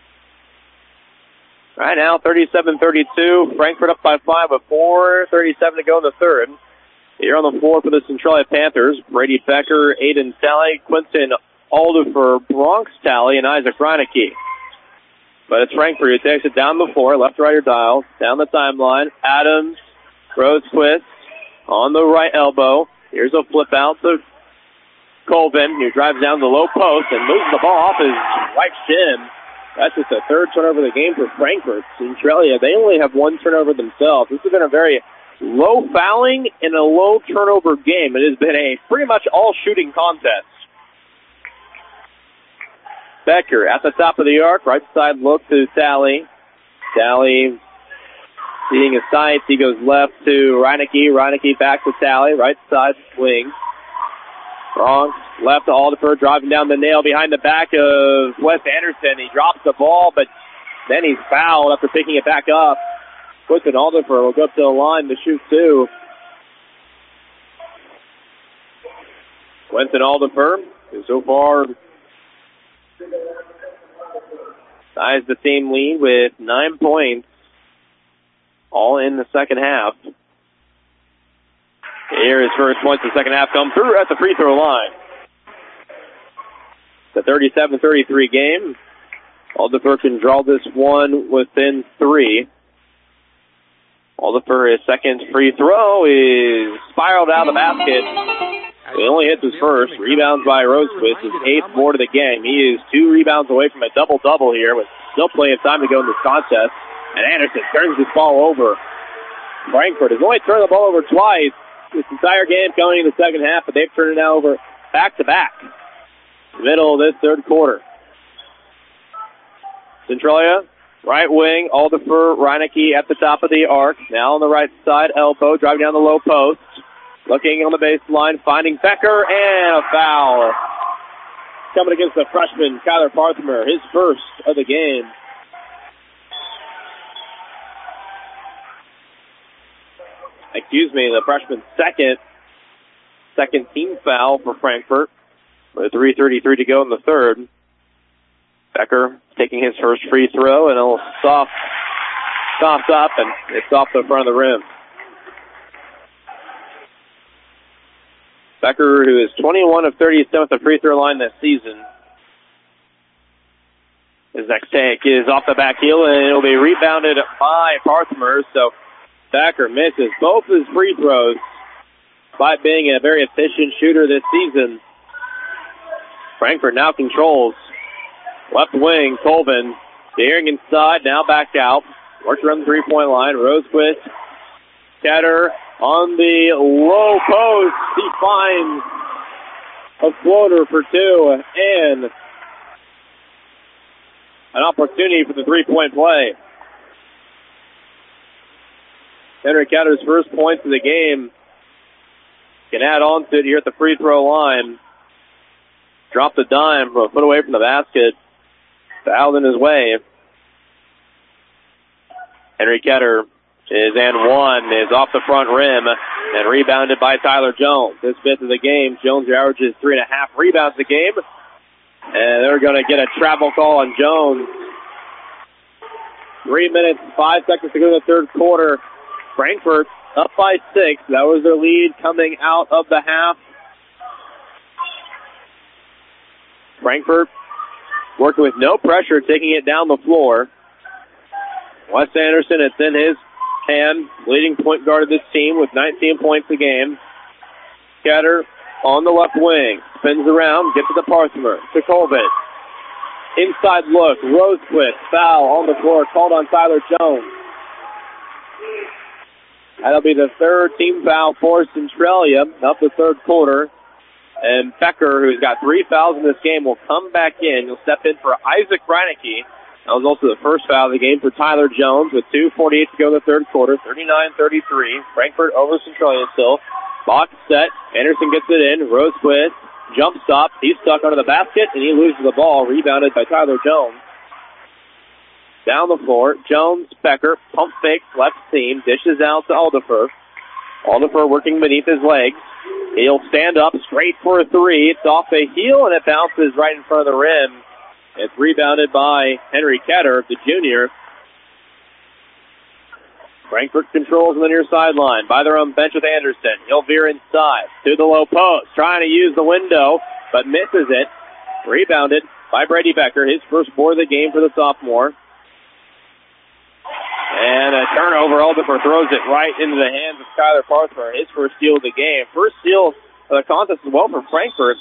Right now, thirty-seven thirty-two. Frankfort up by five with four thirty-seven to go in the third. Here on the floor for the Centralia Panthers, Brady Becker, Aiden Talley, Quinton Alderfer, Bronx Talley, and Isaac Reineke. But it's Frankfort who takes it down the floor, left right dial, down the timeline. Adams, Rosequist on the right elbow. Here's a flip out to Colvin, who drives down the low post and moves the ball off his right shin. That's just the third turnover of the game for Frankfort. Centralia, they only have one turnover themselves. This has been a very low fouling and a low turnover game. It has been a pretty much all shooting contest. Becker at the top of the arc, right side look to Talley. Talley seeing his sights. He goes left to Reineke. Reineke back to Talley, right side wing. Bronx left to Alderfer, driving down the nail behind the back of Wes Anderson. He drops the ball, but then he's fouled after picking it back up. Quinton Alderfer will go up to the line to shoot two. Quinton Alderfer, who so far ties the team lead with nine points, all in the second half. Here his first points in the second half come through at the free throw line. The thirty-seven thirty-three game. Alderfer can draw this one within three. Alderfer, his second free throw is spiraled out of the basket. He only hits his first. Rebounds by Rosequist, his eighth board of the game. He is two rebounds away from a double-double here with still plenty of time to go in this contest. And Anderson turns this ball over. Frankfort has only turned the ball over twice this entire game going in the second half, but they've turned it now over back-to-back. Middle of this third quarter. Centralia, right wing, Alderfer, Reineke at the top of the arc. Now on the right side, elbow, driving down the low post. Looking on the baseline, finding Becker, and a foul. Coming against the freshman, Kyler Parthimer, his first of the game. Excuse me, the freshman's second, second team foul for Frankfort. With three thirty-three to go in the third. Becker taking his first free throw, and a little soft, soft up, and it's off the front of the rim. Becker, who is twenty-one of thirty-seven at the free throw line this season. His next take is off the back heel, and it'll be rebounded by Parthimer, so Thacker misses both his free throws, despite being a very efficient shooter this season. Frankfurt now controls. Left wing, Colvin. Daring inside, now back out. Works around the three-point line. Rosequist. Ketter on the low post. He finds a floater for two and an opportunity for the three-point play. Henry Ketter's first points of the game. Can add on to it here at the free throw line. Dropped the dime a foot away from the basket. Fouled in his way. Henry Ketter is and one, is off the front rim and rebounded by Tyler Jones. This fifth of the game, Jones averages three and a half rebounds a game. And they're going to get a travel call on Jones. Three minutes, five seconds to go in the third quarter. Frankfurt up by six. That was their lead coming out of the half. Frankfurt working with no pressure, taking it down the floor. Wes Anderson, it's in his hand, leading point guard of this team with nineteen points a game. Ketter on the left wing, spins around, gets to the Parthimer, to Colvin. Inside look, Rosequist, foul on the floor, called on Tyler Jones. That'll be the third team foul for Centralia up the third quarter. And Becker, who's got three fouls in this game, will come back in. He'll step in for Isaac Reinecke. That was also the first foul of the game for Tyler Jones with two forty-eight to go in the third quarter, thirty-nine thirty-three. Frankfurt over Centralia still. Box set. Anderson gets it in. Rosequist, jump stop. He's stuck under the basket, and he loses the ball. Rebounded by Tyler Jones. Down the floor, Jones, Becker, pump fakes, left seam, dishes out to Aldifer. Aldifer working beneath his legs. He'll stand up straight for a three. It's off a heel, and it bounces right in front of the rim. It's rebounded by Henry Ketter, the junior. Frankfurt controls on the near sideline. By their own bench with Anderson. He'll veer inside to the low post, trying to use the window, but misses it. Rebounded by Brady Becker, his first board of the game for the sophomore. And a turnover. Aldifer throws it right into the hands of Skylar Parthimer, his first steal of the game. First steal of the contest as well for Frankfurt.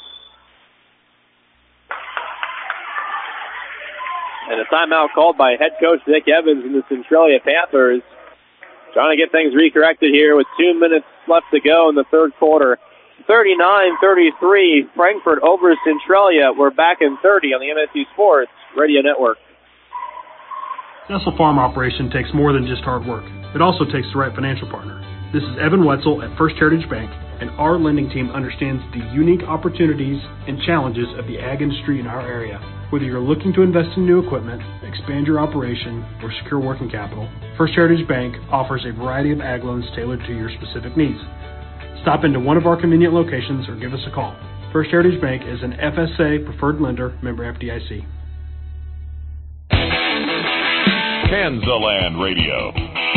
And a timeout called by head coach Nick Evans and the Centralia Panthers. Trying to get things recorrected here with two minutes left to go in the third quarter. thirty-nine thirty-three, Frankfurt over Centralia. We're back in thirty on the M S U Sports Radio Network. Successful farm operation takes more than just hard work. It also takes the right financial partner. This is Evan Wetzel at First Heritage Bank, and our lending team understands the unique opportunities and challenges of the ag industry in our area. Whether you're looking to invest in new equipment, expand your operation, or secure working capital, First Heritage Bank offers a variety of ag loans tailored to your specific needs. Stop into one of our convenient locations or give us a call. First Heritage Bank is an F S A preferred lender, member F D I C. Kansaland Radio.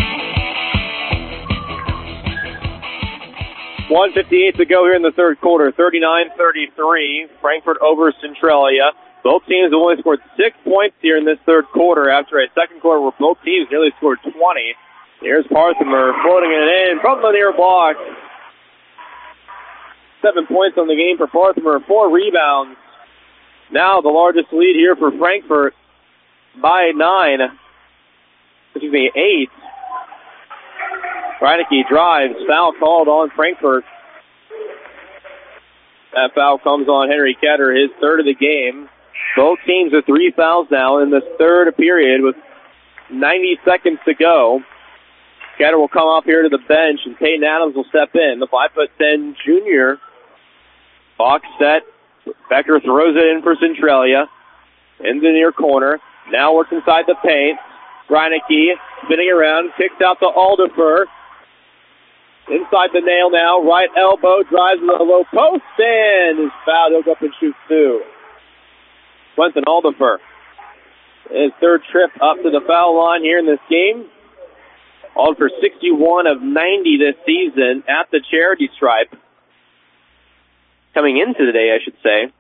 one fifty-eight to go here in the third quarter. thirty-nine thirty-three. Frankfurt over Centralia. Both teams have only scored six points here in this third quarter after a second quarter where both teams nearly scored twenty. Here's Parthimer floating it in from the near block. Seven points on the game for Parthimer. Four rebounds. Now the largest lead here for Frankfurt by nine. Excuse me, eight. Reinecke drives. Foul called on Frankfurt. That foul comes on Henry Ketter, his third of the game. Both teams with three fouls now in this third period with ninety seconds to go. Ketter will come off here to the bench, and Peyton Adams will step in. The five foot ten junior. Box set. Becker throws it in for Centralia. In the near corner. Now works inside the paint. Reinecke spinning around, kicks out to Aldifer. Inside the nail now, right elbow, drives to the low post, and is fouled. He'll go up and shoot two. Quentin Aldifer. His third trip up to the foul line here in this game. Aldifer sixty-one of ninety this season at the charity stripe. Coming into the day, I should say.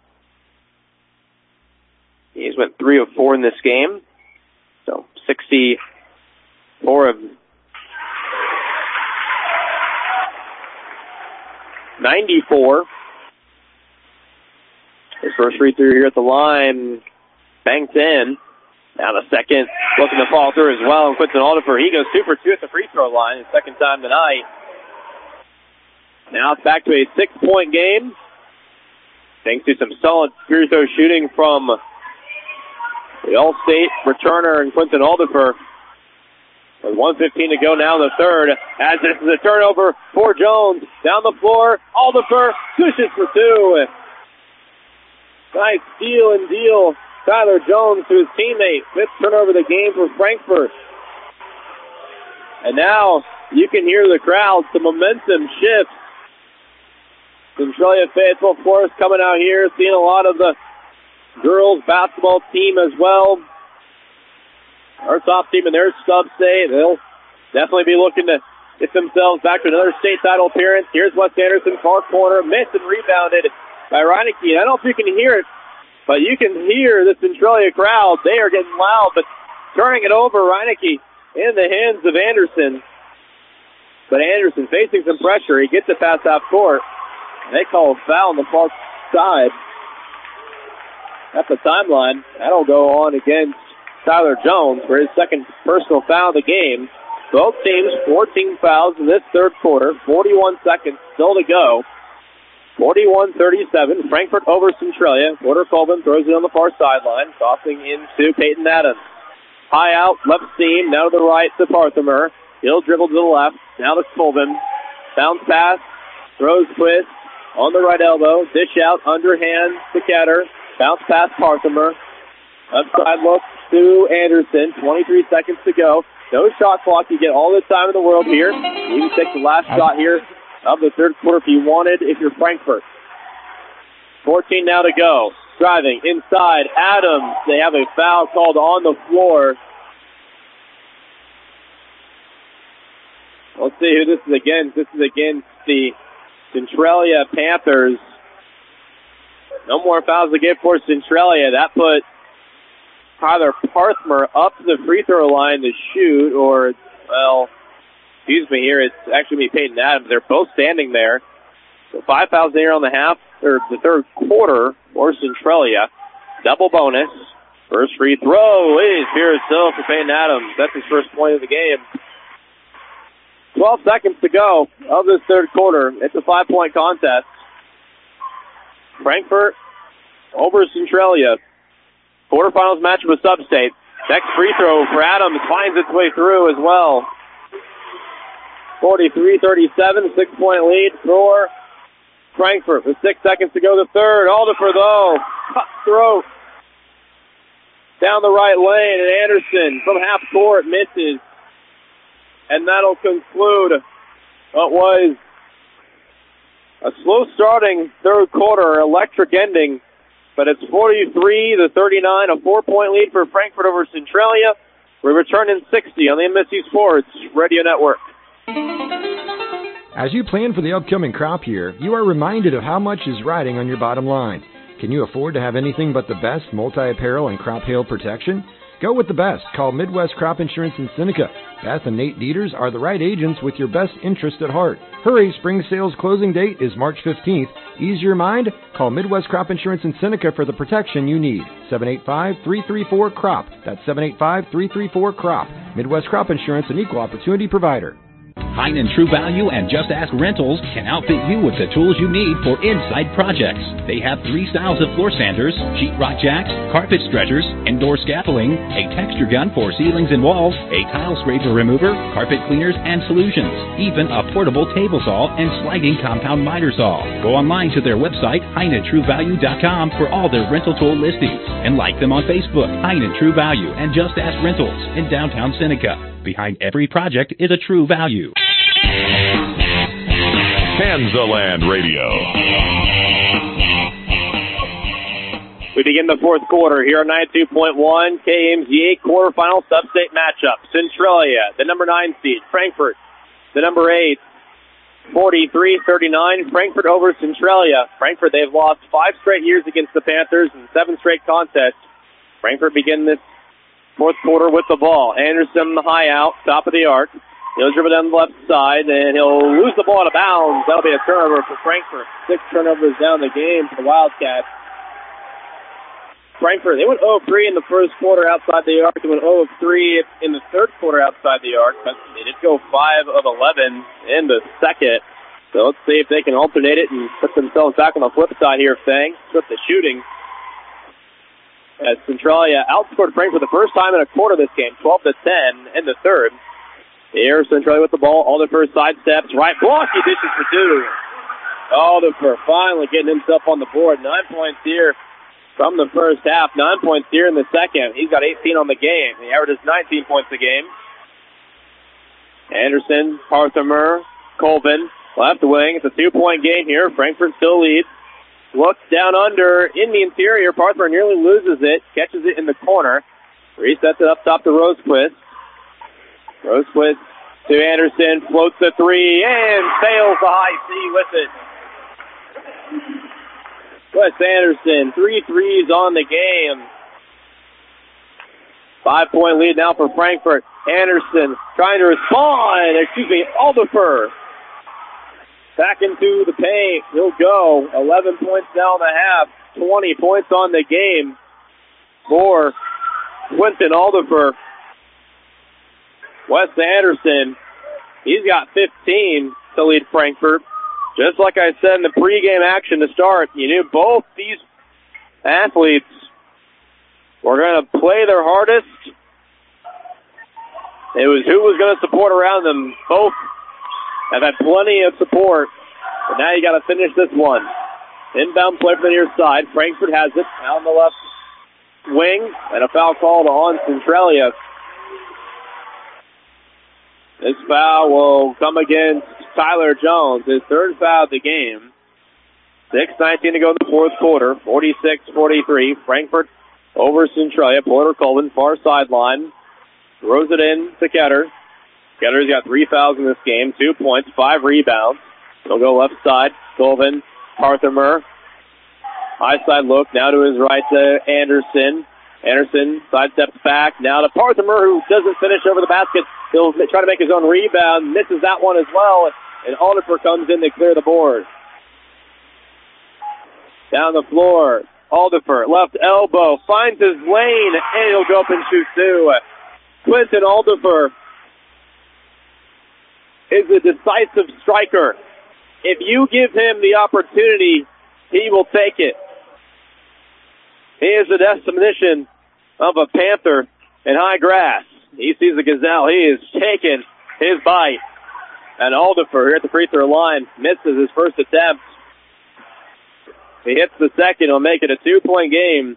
He's went three of four in this game. So, sixty-four of ninety-four. His first free throw here at the line, banked in. Now the second, looking to fall through as well, and Quinton Alderfer, he goes two for two at the free throw line, his second time tonight. Now it's back to a six-point game, thanks to some solid free throw shooting from the All-State returner and Quinton Alderfer. With one fifteen to go now in the third, as this is a turnover for Jones. Down the floor, Alderfer pushes for two. Nice steal and deal. Tyler Jones to his teammate. Fifth turnover of the game for Frankfort. And now you can hear the crowd. The momentum shifts. Centralia faithful, of course, coming out here, seeing a lot of the girls basketball team as well. Our top team in their sub state, they'll definitely be looking to get themselves back to another state title appearance. Here's Wes Anderson, far corner, missed and rebounded by Reineke. I don't know if you can hear it, but you can hear the Centralia crowd. They are getting loud, but turning it over, Reineke in the hands of Anderson. But Anderson facing some pressure. He gets it past half court. They call a foul on the far side at the timeline. That'll go on against Tyler Jones for his second personal foul of the game. Both teams fourteen fouls in this third quarter. forty-one seconds still to go. forty-one thirty-seven. Frankfort over Centralia. Porter Colvin throws it on the far sideline, tossing into Peyton Adams. High out, left seam, now to the right to Parthamer. He'll dribble to the left, now to Colvin. Bounce pass, throws twist, on the right elbow, dish out, underhand to Ketter. Bounce pass Parthamer. Left side look to Anderson. twenty-three seconds to go. No shot clock. You get all the time in the world here. You can take the last shot here of the third quarter if you wanted, if you're Frankfort. fourteen now to go. Driving inside. Adams. They have a foul called on the floor. Let's see who this is against. This is against the Centralia Panthers. No more fouls to give for Centralia. That put Tyler Parthamer up to the free throw line to shoot, or, well, excuse me here, it's actually going to be Peyton Adams. They're both standing there. So five fouls here on the half, or the third quarter for Centralia. Double bonus. First free throw is here itself for Peyton Adams. That's his first point of the game. twelve seconds to go of this third quarter. It's a five-point contest. Frankfort over Centralia. Quarterfinals match with Sub-State. Next free throw for Adams finds its way through as well. forty-three thirty-seven, six-point lead for Frankfort with six seconds to go the third. Alderfer, though, cut throat down the right lane, and Anderson from half court misses. And that'll conclude what was a slow starting third quarter, electric ending. But it's forty-three to thirty-nine, a four-point lead for Frankfort over Centralia. We return in sixty on the M S U Sports Radio Network. As you plan for the upcoming crop year, you are reminded of how much is riding on your bottom line. Can you afford to have anything but the best multi-apparel and crop hail protection? Go with the best. Call Midwest Crop Insurance in Seneca. Beth and Nate Dieters are the right agents with your best interest at heart. Hurry, spring sales closing date is March fifteenth. Ease your mind. Call Midwest Crop Insurance in Seneca for the protection you need. seven eight five, three three four, C R O P. That's seven eight five, three three four, C R O P. Midwest Crop Insurance, an equal opportunity provider. Heinen True Value and Just Ask Rentals can outfit you with the tools you need for inside projects. They have three styles of floor sanders, sheetrock jacks, carpet stretchers, indoor scaffolding, a texture gun for ceilings and walls, a tile scraper remover, carpet cleaners and solutions, even a portable table saw and sliding compound miter saw. Go online to their website, Heinen True Value dot com, for all their rental tool listings, and like them on Facebook, Heinen True Value and Just Ask Rentals in downtown Seneca. Behind every project is a true value. Kansaland Radio. We begin the fourth quarter here on ninety-two point one K M Z A quarterfinal sub-state matchup. Centralia, the number nine seed. Frankfort, the number eight. forty-three thirty-nine. Frankfort over Centralia. Frankfort, they've lost five straight years against the Panthers and seven straight contests. Frankfort begin this fourth quarter with the ball. Anderson the high out, top of the arc. He'll dribble down the left side, and he'll lose the ball out of bounds. That'll be a turnover for Frankfort. Six turnovers down the game for the Wildcats. Frankfort, they went oh of three in the first quarter outside the arc. They went oh of three in the third quarter outside the arc, but they did go five of eleven in the second. So let's see if they can alternate it and put themselves back on the flip side here, Fang, with the shooting. As Centralia outscored Frankfort the first time in a quarter this game, twelve to ten in the third. Here, Centralia with the ball. Alderfer sidesteps, right block. He dishes for two. Alderfer finally getting himself on the board. Nine points here from the first half. Nine points here in the second. He's got eighteen on the game. He averages nineteen points a game. Anderson, Parthamer, Colvin, left wing. It's a two-point game here. Frankfort still leads. Looks down under in the interior. Parthamer nearly loses it. Catches it in the corner. Resets it up top to Rosequist. Rosequist to Anderson, floats the three, and sails the high C with it. Wes Anderson, three threes on the game. Five-point lead now for Frankfort. Anderson trying to respond. Excuse me, Alderfer. Back into the paint. He'll go. eleven points down the half. twenty points on the game for Quentin Alderfer. Wes Anderson, he's got fifteen to lead Frankfort. Just like I said in the pregame action to start, you knew both these athletes were going to play their hardest. It was who was going to support around them. Both have had plenty of support, but now you got to finish this one. Inbound play from the near side. Frankfort has it down the left wing, and a foul called on Centralia. This foul will come against Tyler Jones, his third foul of the game. six nineteen to go in the fourth quarter, forty-six forty-three. Frankfort over Centralia. Porter Colvin, far sideline. Throws it in to Ketter. Ketter's got three fouls in this game, two points, five rebounds. He'll go left side. Colvin, Parthamer. High side look, now to his right to Anderson. Anderson sidesteps back, now to Parthamer, who doesn't finish over the basket. He'll try to make his own rebound, misses that one as well, and Alderfer comes in to clear the board. Down the floor, Alderfer, left elbow, finds his lane, and he'll go up and shoot two. Quentin Alderfer is a decisive striker. If you give him the opportunity, he will take it. He is the definition of a panther in high grass. He sees a gazelle. He is taking his bite. And Alderfer here at the free throw line misses his first attempt. He hits the second. He'll make it a two-point game.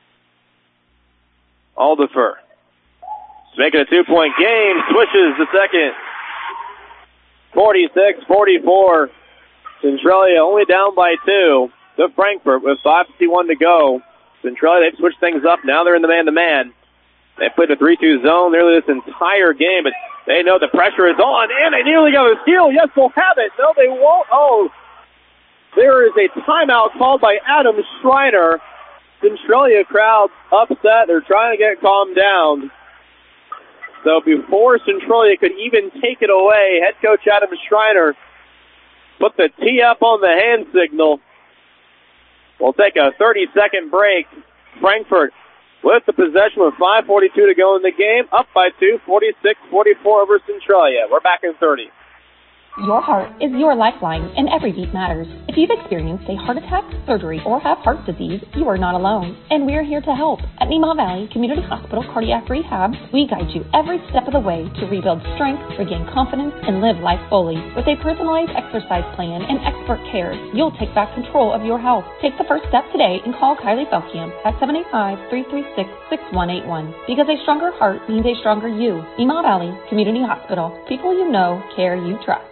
Alderfer making a two-point game. Swishes the second. forty-six forty-four. Centralia only down by two to Frankfort with five fifty-one to go. Centralia, they've switched things up. Now they're in the man-to-man. They played a three two zone nearly this entire game, but they know the pressure is on, and they nearly got a steal. Yes, they'll have it. No, they won't. Oh, there is a timeout called by Adam Schreiner. Centralia crowd upset. They're trying to get calmed down. So before Centralia could even take it away, head coach Adam Schreiner put the tee up on the hand signal. We'll take a thirty-second break. Frankfort with the possession with five forty-two to go in the game, up by two, forty-six forty-four over Centralia. We're back in thirty. Your heart is your lifeline, and every beat matters. If you've experienced a heart attack, surgery, or have heart disease, you are not alone, and we're here to help. At Nemaha Valley Community Hospital Cardiac Rehab, we guide you every step of the way to rebuild strength, regain confidence, and live life fully. With a personalized exercise plan and expert care, you'll take back control of your health. Take the first step today and call Kylie Felkiam at seven eight five, three three six, six one eight one. Because a stronger heart means a stronger you. Nemaha Valley Community Hospital. People you know, care you trust.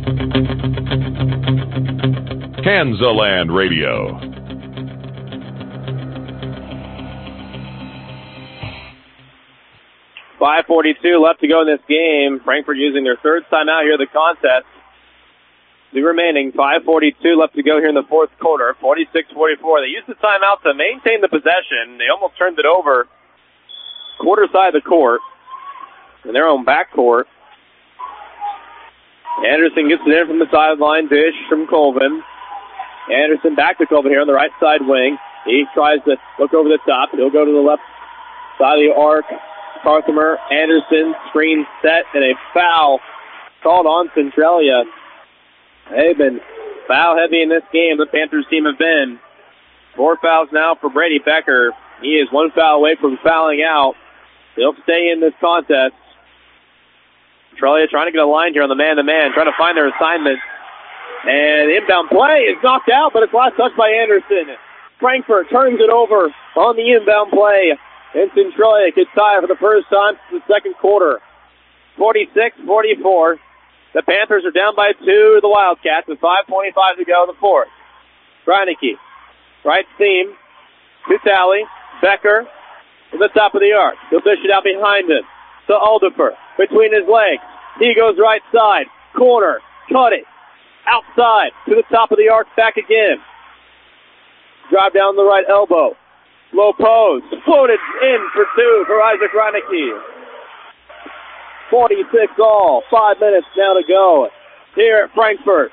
Kansaland Radio. five forty-two left to go in this game. Frankfort using their third timeout here in the contest. The remaining five forty-two left to go here in the fourth quarter. forty-six forty-four. They used the timeout to maintain the possession. They almost turned it over. Quarter side of the court. In their own backcourt. Anderson gets it in from the sideline. Dish from Colvin. Anderson back to Colvin here on the right side wing. He tries to look over the top. He'll go to the left side of the arc. Parthimer, Anderson, screen set, and a foul called on Centralia. They've been foul heavy in this game. The Panthers team have been. Four fouls now for Brady Becker. He is one foul away from fouling out. He'll stay in this contest. Centralia trying to get a line here on the man-to-man, trying to find their assignment. And the inbound play is knocked out, but it's last touched by Anderson. Frankfurt turns it over on the inbound play. And Centralia gets tied for the first time since the second quarter. forty-six forty-four. The Panthers are down by two to the Wildcats with five twenty-five to go in the fourth. Reineke, right seam, to Talley. Becker to the top of the arc. He'll dish it out behind him to Aldifer between his legs. He goes right side, corner, cut it. Outside, to the top of the arc, back again. Drive down the right elbow. Low post. Floated in for two for Isaac Reineke. forty-six all. Five minutes now to go here at Frankfurt.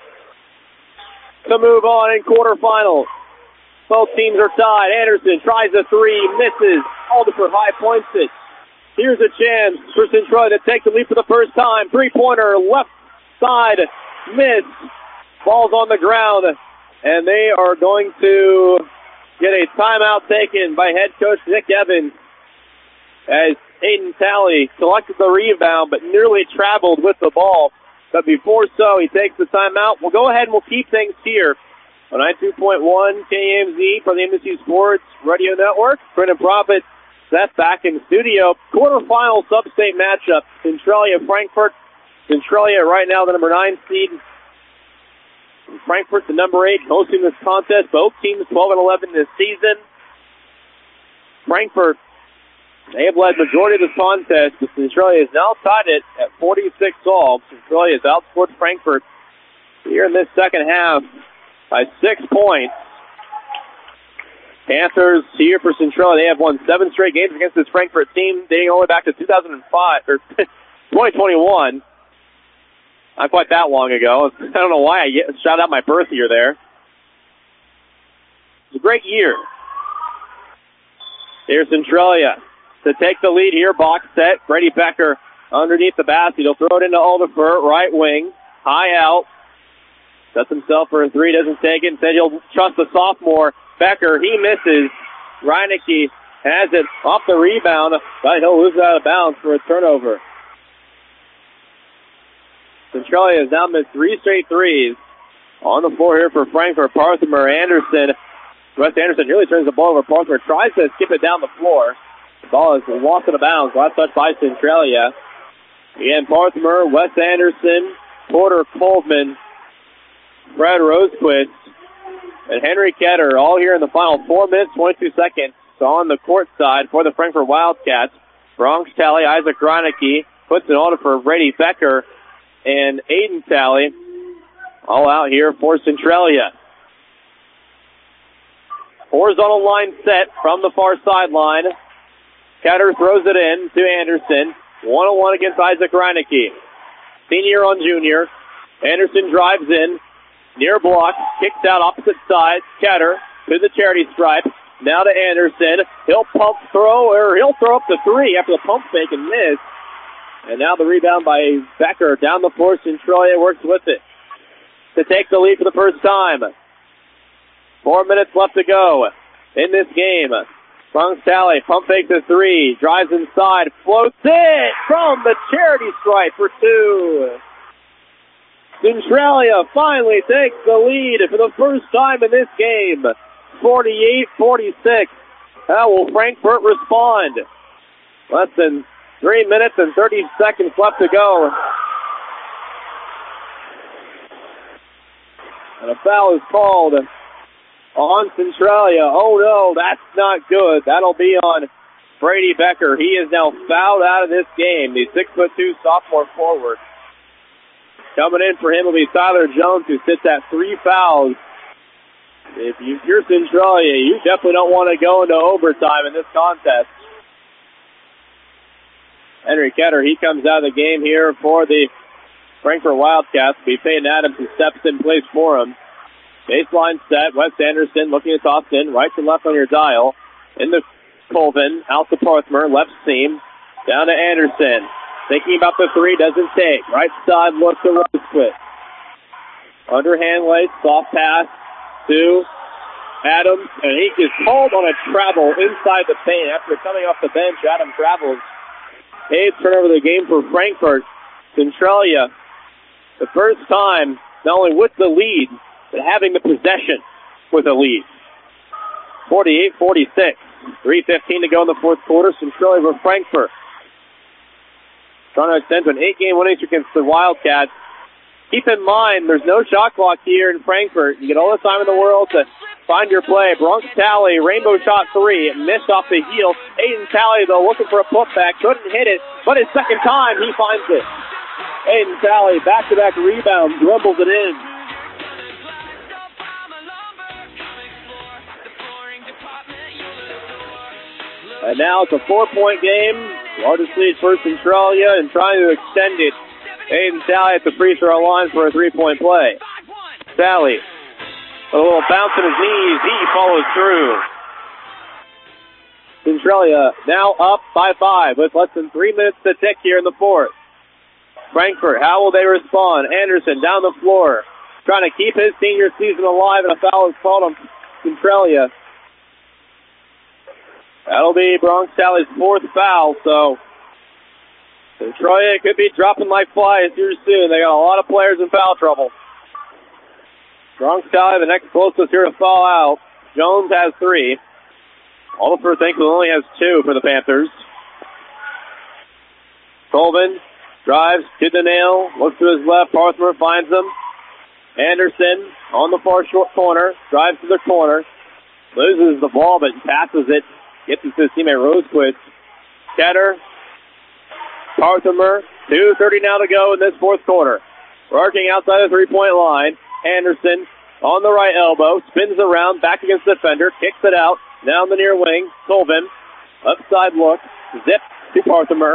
To move on in quarterfinals. Both teams are tied. Anderson tries a three, misses. Aldifer high points it. Here's a chance for Centralia to take the lead for the first time. Three-pointer, left side, miss. Ball's on the ground, and they are going to get a timeout taken by head coach Nick Evans as Aiden Talley collected the rebound but nearly traveled with the ball. But before so, he takes the timeout. We'll go ahead and we'll keep things here on ninety-two point one K M Z from the M S U Sports Radio Network. Brendan Profit, Seth back in the studio. Quarterfinal sub-state matchup, Centralia Frankfurt. Centralia right now the number nine seed. Frankfurt, the number eight, hosting this contest. Both teams twelve and eleven this season. Frankfurt, they have led majority of this contest, but Centralia has now tied it at forty-six all. Centralia has outscored Frankfurt here in this second half by six points. Panthers here for Centralia. They have won seven straight games against this Frankfurt team, dating all the way back to two thousand five or twenty twenty-one. Not quite that long ago. I don't know why I shouted out my birth year there. It's a great year. Here's Centralia to take the lead here. Box set. Brady Becker underneath the basket. He'll throw it into Aldifer, right wing. High out. Sets himself for a three. Doesn't take it. Instead, he'll trust the sophomore. Becker, he misses. Reineke has it off the rebound, but he'll lose it out of bounds for a turnover. Centralia has now missed three straight threes. On the floor here for Frankfurt, Parthimer, Anderson. Wes Anderson nearly turns the ball over. Parthimer tries to skip it down the floor. The ball is lost out of bounds. Last touch by Centralia. Again, Parthimer, Wes Anderson, Porter Coleman, Fred Rosequist, and Henry Ketter all here in the final four minutes, twenty-two seconds. So on the court side for the Frankfurt Wildcats, Bronx Talley, Isaac Reineke, puts it on for Brady Becker, and Aiden Talley all out here for Centralia. Horizontal line set from the far sideline. Ketter throws it in to Anderson. One-on-one against Isaac Reineke. Senior on junior. Anderson drives in. Near block. Kicks out opposite side. Ketter to the charity stripe. Now to Anderson. He'll pump throw, or he'll throw up the three after the pump fake and miss. And now the rebound by Becker down the floor. Centralia works with it to take the lead for the first time. Four minutes left to go in this game. Bronx Talley pump fake the three, drives inside, floats it from the charity stripe for two. Centralia finally takes the lead for the first time in this game, forty-eight forty-six. How will Frankfurt respond? Less than three minutes and thirty seconds left to go. And a foul is called on Centralia. Oh no, that's not good. That'll be on Brady Becker. He is now fouled out of this game. The six foot two sophomore forward. Coming in for him will be Tyler Jones, who sits at three fouls. If you, you're Centralia, you definitely don't want to go into overtime in this contest. Henry Ketter, he comes out of the game here for the Frankfurt Wildcats. Be Peyton Adams who steps in place for him. Baseline set. Wes Anderson looking to toss in right to left on your dial. Into Colvin. Out to Parthmer. Left seam. Down to Anderson. Thinking about the three. Doesn't take. Right side look to Rosequist. Underhand late. Soft pass to Adams. And he is called on a travel inside the paint. After coming off the bench, Adam travels. Eighth turnover of the game for Frankfurt. Centralia, the first time, not only with the lead, but having the possession with a lead. forty-eight forty-six. three fifteen to go in the fourth quarter. Centralia over Frankfurt. Trying to extend to an eight-game winning streak against the Wildcats. Keep in mind, there's no shot clock here in Frankfurt. You get all the time in the world to find your play. Bronx Talley, rainbow shot three. It missed off the heel. Aiden Talley, though, looking for a putback. Couldn't hit it, but his second time, he finds it. Aiden Talley, back-to-back rebounds, dribbles it in. And now it's a four-point game. Largest lead for Centralia and trying to extend it. Aiden Talley at the free throw line for a three-point play. Talley, a little bounce in his knees. He follows through. Centralia now up by five with less than three minutes to tick here in the fourth. Frankfurt, how will they respond? Anderson down the floor, trying to keep his senior season alive, and a foul is called on Centralia. That'll be Bronx Talley's fourth foul, so Centralia could be dropping like flies here soon. They got a lot of players in foul trouble. Bronx Talley, the next closest here to foul out. Jones has three. Oliver thankfully only has two for the Panthers. Colvin drives to the nail, looks to his left, Parthmer finds him. Anderson on the far short corner, drives to the corner, loses the ball but passes it, gets it to his teammate Rosequist. Ketter, Parthmer, two thirty now to go in this fourth quarter. Working outside the three-point line, Anderson on the right elbow, spins around, back against the defender, kicks it out, down the near wing, Colvin, upside look, zip to Parthmer.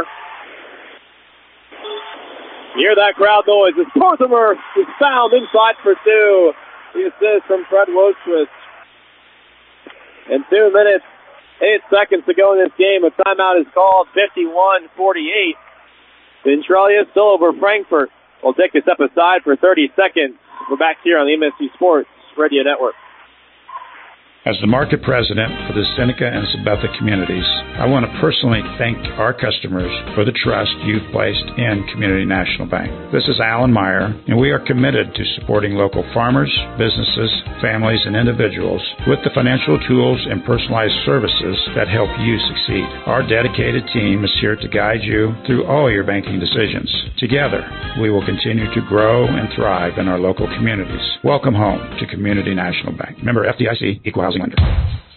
Hear that crowd noise as Parthmer is fouled inside for two. The assist from Fred Rosequist. In two minutes, eight seconds to go in this game. A timeout is called, fifty-one forty-eight. Centralia still over Frankfurt. We'll take a step aside for thirty seconds. We're back here on the M S C Sports Radio Network. As the market president for the Seneca and Sabetha communities, I want to personally thank our customers for the trust you've placed in Community National Bank. This is Alan Meyer, and we are committed to supporting local farmers, businesses, families, and individuals with the financial tools and personalized services that help you succeed. Our dedicated team is here to guide you through all your banking decisions. Together, we will continue to grow and thrive in our local communities. Welcome home to Community National Bank. Member F D I C, Equal Housing Lender.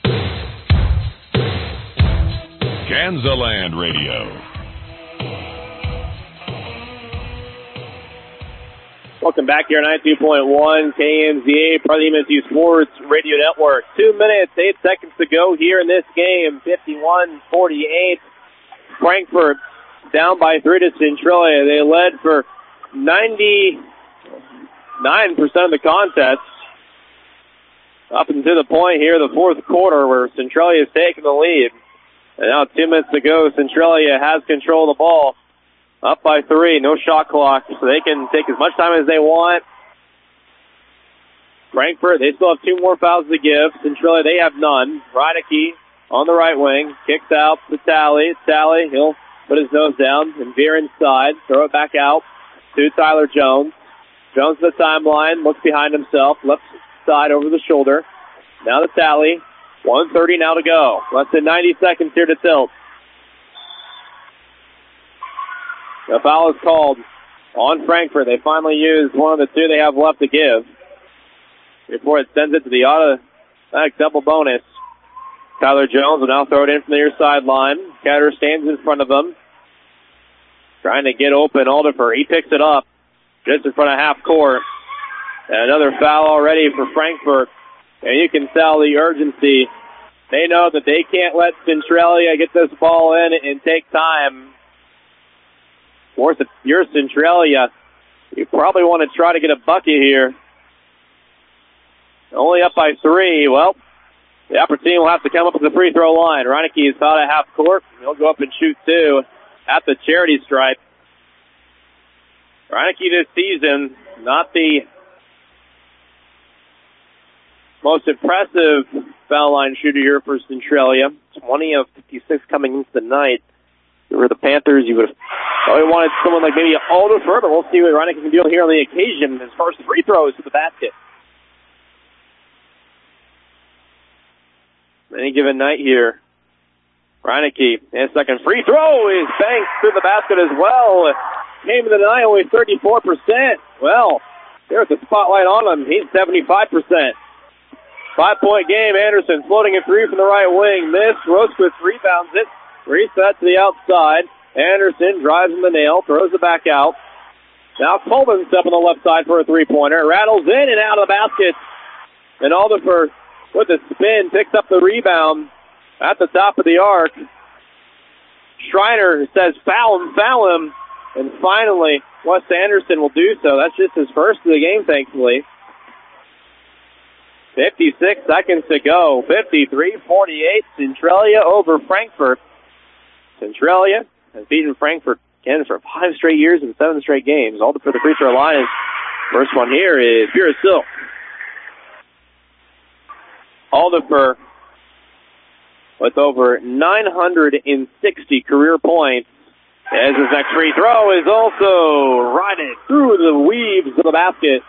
Kansaland Radio. Welcome back here on ninety-two point one K M Z A, part of the M S U Sports Radio Network. Two minutes, eight seconds to go here in this game. fifty-one forty-eight. Frankfurt down by three to Centralia. They led for ninety-nine percent of the contest. Up until the point here, the fourth quarter, where Centralia has taken the lead. And now two minutes to go, Centralia has control of the ball. Up by three, no shot clock, so they can take as much time as they want. Frankfurt, they still have two more fouls to give. Centralia, they have none. Reineke on the right wing, kicks out to Talley. Talley, he'll put his nose down and veer inside, throw it back out to Tyler Jones. Jones to the timeline, looks behind himself, left side over the shoulder. Now to Talley. one thirty now to go. Less than ninety seconds here to tilt. The foul is called on Frankfurt. They finally used one of the two they have left to give before it sends it to the automatic double bonus. Tyler Jones will now throw it in from the near sideline. Catter stands in front of him, trying to get open. Aldifer, he picks it up just in front of half court. And another foul already for Frankfurt. And you can tell the urgency. They know that they can't let Centralia get this ball in and take time. Force it, your Centralia You probably want to try to get a bucket here. Only up by three. Well, the opportunity will have to come up at the free throw line. Reineke is fouled at half court. He'll go up and shoot two at the charity stripe. Reineke this season, not the most impressive foul line shooter here for Centralia. twenty of fifty-six coming into the night. If you were the Panthers, you would have probably wanted someone like maybe Alderfer, but we'll see what Reineke can do here on the occasion as far as free throws to the basket. Any given night here, Reineke, his second free throw is banked through the basket as well. Came in the night only thirty-four percent. Well, there's the spotlight on him. He's seventy-five percent. Five-point game. Anderson floating a three from the right wing. Missed. Rosquist rebounds it. Reset to the outside. Anderson drives in the nail. Throws it back out. Now Colvin's up on the left side for a three-pointer. Rattles in and out of the basket. And Alderfer with a spin picks up the rebound at the top of the arc. Schreiner says foul him, foul him. And finally, Wes Anderson will do so. That's just his first of the game, thankfully. fifty-six seconds to go. fifty-three forty-eight. Centralia over Frankfort. Centralia has beaten Frankfort again for five straight years and seven straight games. All for the free throw line. First one here is Vera Silk. Alderfer with over nine hundred sixty career points. As his next free throw is also righted through the weaves of the basket.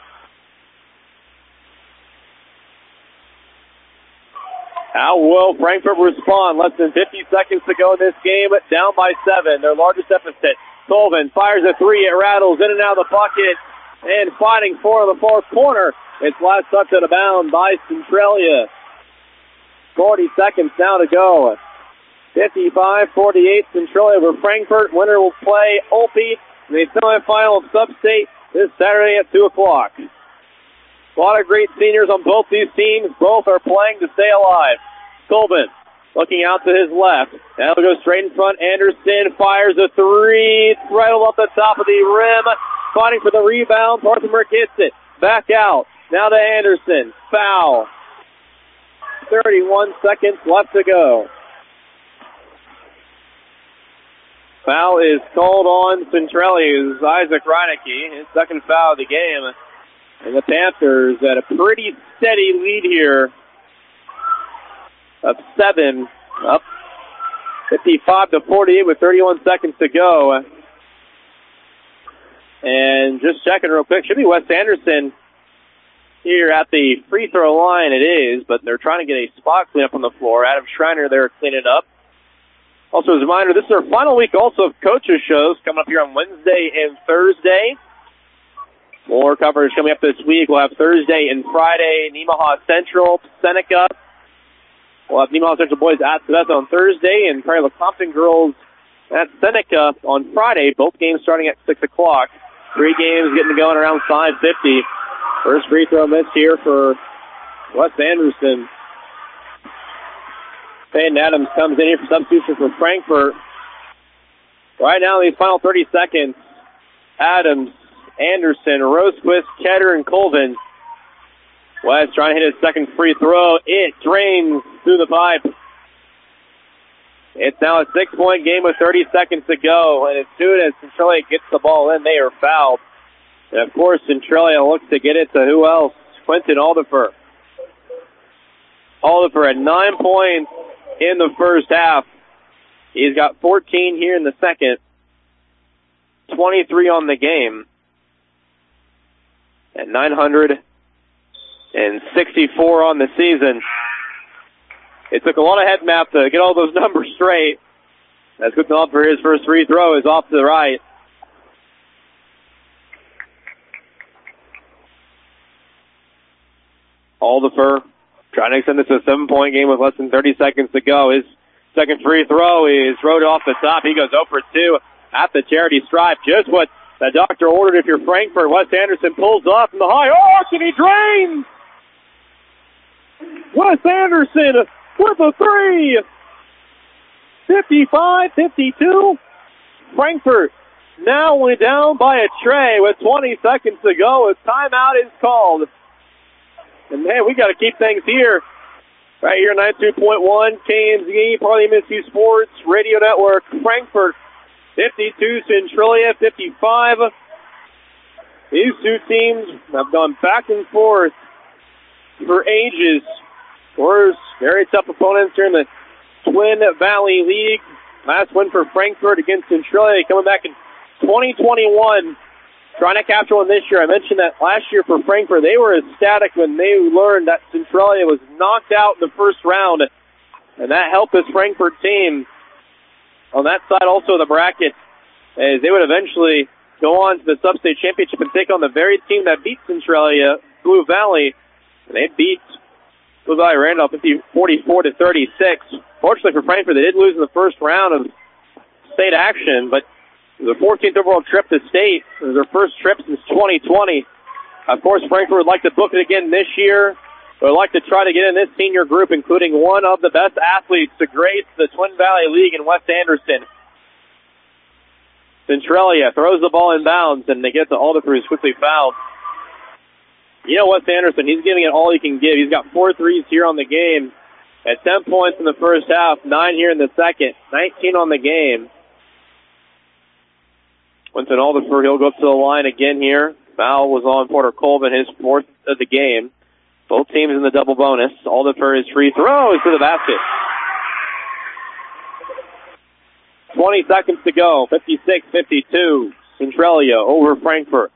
How will Frankfort respond? Less than fifty seconds to go in this game, down by seven. Their largest deficit. Colvin fires a three. It rattles in and out of the bucket. And fighting for the fourth corner. It's last touch out of bounds by Centralia. forty seconds now to go. fifty-five forty-eight, Centralia over Frankfort. Winner will play Olpe in the semifinal of Sub-State this Saturday at two o'clock. A lot of great seniors on both these teams. Both are playing to stay alive. Colvin looking out to his left. Now he'll go straight in front. Anderson fires a three. It's right off the top of the rim. Fighting for the rebound. Parthenier gets it. Back out. Now to Anderson. Foul. thirty-one seconds left to go. Foul is called on Centralia's Isaac Reineke, his second foul of the game. And the Panthers at a pretty steady lead here of seven, up fifty-five to forty-eight with thirty-one seconds to go. And just checking real quick, should be Wes Anderson here at the free throw line. It is, but they're trying to get a spot cleanup on the floor. Adam Schreiner there cleaning it up. Also, as a reminder, this is our final week also of coaches shows coming up here on Wednesday and Thursday. More coverage coming up this week. We'll have Thursday and Friday, Nemaha Central, Seneca. We'll have Nemaha Central boys at Sabetha on Thursday and Prairie Compton girls at Seneca on Friday. Both games starting at six o'clock. Three games getting going around five fifty. First free throw miss here for Wes Anderson. Peyton Adams comes in here for substitution for Frankfort. Right now, in these final thirty seconds, Adams, Anderson, Rosquist, Ketter, and Colvin. West trying to hit his second free throw. It drains through the pipe. It's now a six-point game with thirty seconds to go. And as soon as Centralia gets the ball in, they are fouled. And, of course, Centralia looks to get it to who else? Quentin Alderfer. Alderfer had nine points in the first half. He's got fourteen here in the second. twenty-three on the game. And nine hundred sixty-four on the season. It took a lot of head map to get all those numbers straight. As Quentin Alderfer, his first free throw is off to the right. Alderfer trying to extend this to a seven-point game with less than thirty seconds to go. His second free throw is rode off the top. He goes zero for two at the charity stripe. Just what the doctor ordered if you're Frankfort. Wes Anderson pulls up from the high arc and he drains! Wes Anderson with a three! fifty-five fifty-two. Frankfort now only down by a tray with twenty seconds to go. A timeout is called. And, man, we got to keep things here. Right here, ninety-two point one, K M Z A, Parley M S U Sports Radio Network. Frankfort, fifty-two, Centralia, fifty-five. These two teams have gone back and forth for ages. Of course, very tough opponents here in the Twin Valley League. Last win for Frankfort against Centralia, coming back in twenty twenty-one. Trying to capture one this year. I mentioned that last year for Frankfort, they were ecstatic when they learned that Centralia was knocked out in the first round. And that helped this Frankfort team on that side also of the bracket, as they would eventually go on to the Sub-State Championship and take on the very team that beat Centralia, Blue Valley. And they beat Blue Valley Randolph forty-four to thirty-six. Fortunately for Frankfort, they did lose in the first round of state action, but the fourteenth overall trip to state. It was their first trip since twenty twenty. Of course, Frankfort would like to book it again this year. They would like to try to get in this senior group, including one of the best athletes to grace the Twin Valley League in Wes Anderson. Centralia throws the ball in bounds, and they get to Alderfer, who's quickly fouled. You know Wes Anderson, he's giving it all he can give. He's got four threes here on the game. At ten points in the first half, nine here in the second, nineteen on the game. Winston Alderfer, he'll go up to the line again here. Foul was on Porter Colvin, his fourth of the game. Both teams in the double bonus. Alderfer, his free throws to the basket. twenty seconds to go. fifty-six fifty-two. Centralia over Frankfort.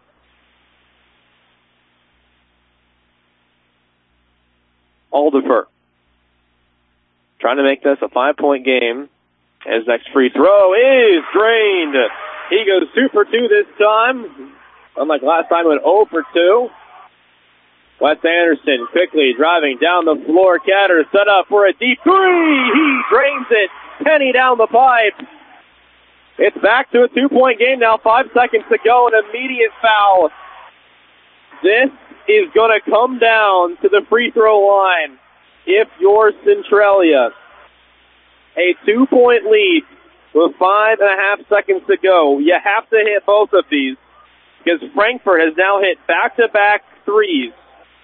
Alderfer trying to make this a five-point game. His next free throw is drained. He goes two for two this time. Unlike last time, he went zero for two. Wes Anderson quickly driving down the floor. Catter set up for a deep three. He drains it. Penny down the pipe. It's back to a two-point game now. Five seconds to go. An immediate foul. This is going to come down to the free throw line. If you're Centralia, a two-point lead with five and a half seconds to go, you have to hit both of these because Frankfort has now hit back-to-back threes.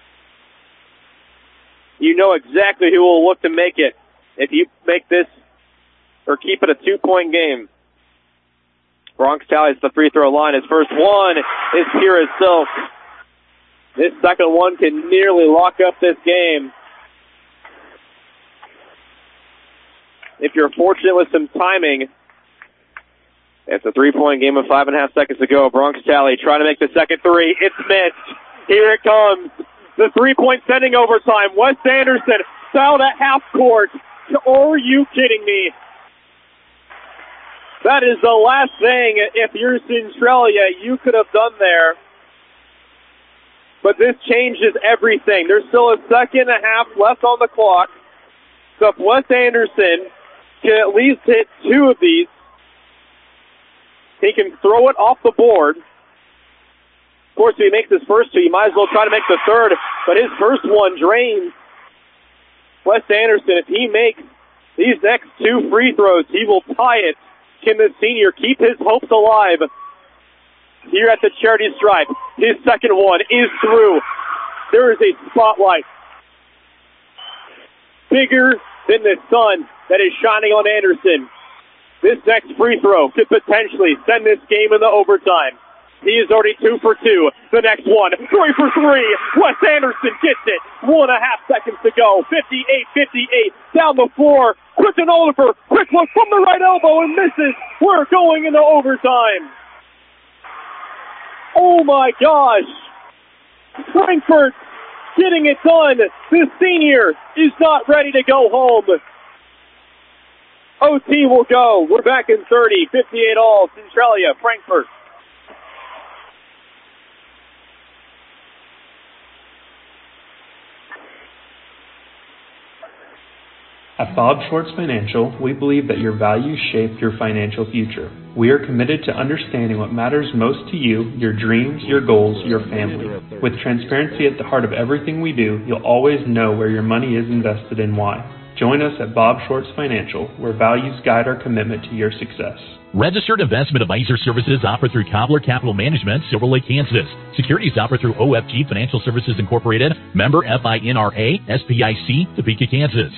You know exactly who will look to make it if you make this or keep it a two-point game. Bronx tallies the free throw line. His first one is pure as silk. This second one can nearly lock up this game. If you're fortunate with some timing, it's a three-point game with five and a half seconds to go. Bronx Tally trying to make the second three. It's missed. Here it comes. The three-point sending overtime. Wes Anderson fouled at half court. Are you kidding me? That is the last thing, if you're Centralia, you could have done there. But this changes everything. There's still a second and a half left on the clock. So if Wes Anderson can at least hit two of these, he can throw it off the board. Of course, if he makes his first two, you might as well try to make the third. But his first one drains Wes Anderson. If he makes these next two free throws, he will tie it. Can the senior keep his hopes alive here at the charity stripe? His second one is through. There is a spotlight bigger than the sun that is shining on Anderson. This next free throw could potentially send this game into overtime. He is already two for two. The next one, three for three. Wes Anderson gets it. One and a half seconds to go. fifty-eight fifty-eight. Down the floor. Quinton Alderfer. Quick look from the right elbow and misses. We're going into overtime. Oh my gosh. Frankfort getting it done. This senior is not ready to go home. O T will go. We're back in thirty. fifty-eight all. Centralia, Frankfort. At Bob Schwartz Financial, we believe that your values shape your financial future. We are committed to understanding what matters most to you, your dreams, your goals, your family. With transparency at the heart of everything we do, you'll always know where your money is invested and why. Join us at Bob Schwartz Financial, where values guide our commitment to your success. Registered investment advisor services offered through Cobbler Capital Management, Silver Lake, Kansas. Securities offered through O F G Financial Services Incorporated, member F I N R A, S P I C, Topeka, Kansas.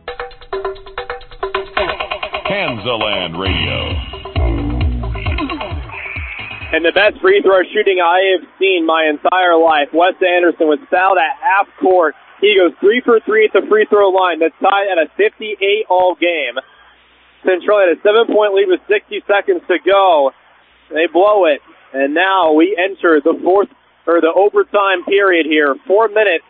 Kansaland Radio. And the best free throw shooting I have seen my entire life. Wes Anderson was fouled at half court. He goes three for three at the free throw line. That's tied at a fifty-eight all game. Centralia had a seven-point lead with sixty seconds to go. They blow it. And now we enter the fourth, or the overtime period here. Four minutes.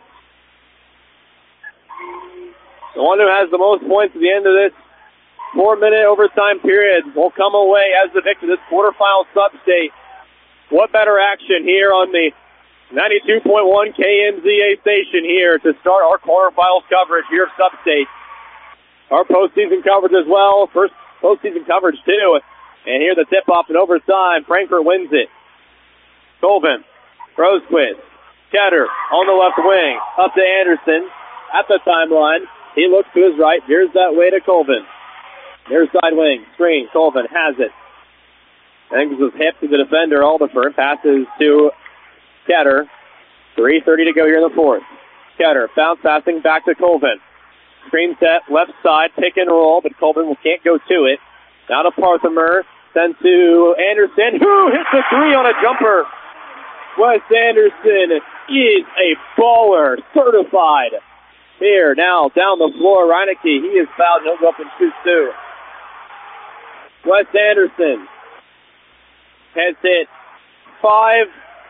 The one who has the most points at the end of this four-minute overtime period will come away as the victor of this quarterfinal sub-state. What better action here on the ninety-two point one K M Z A station here to start our quarterfinals coverage here of Sub-State. Our postseason coverage as well. First postseason coverage too. And here the tip-off in overtime. Frankfort wins it. Colvin, Rosequist, Ketter on the left wing. Up to Anderson at the timeline. He looks to his right. Veers that way to Colvin. Near side wing. Screen. Colvin has it. Angles his hip to the defender, Alderfer. Passes to Ketter. three thirty to go here in the fourth. Ketter, bounce passing back to Colvin. Screen set, left side, pick and roll, but Colvin can't go to it. Now to Parthimer. Sent to Anderson, who hits a three on a jumper. Wes Anderson is a baller, certified. Here, now, down the floor, Reinecke, he is fouled, he'll go up and shoot two. Wes Anderson has hit five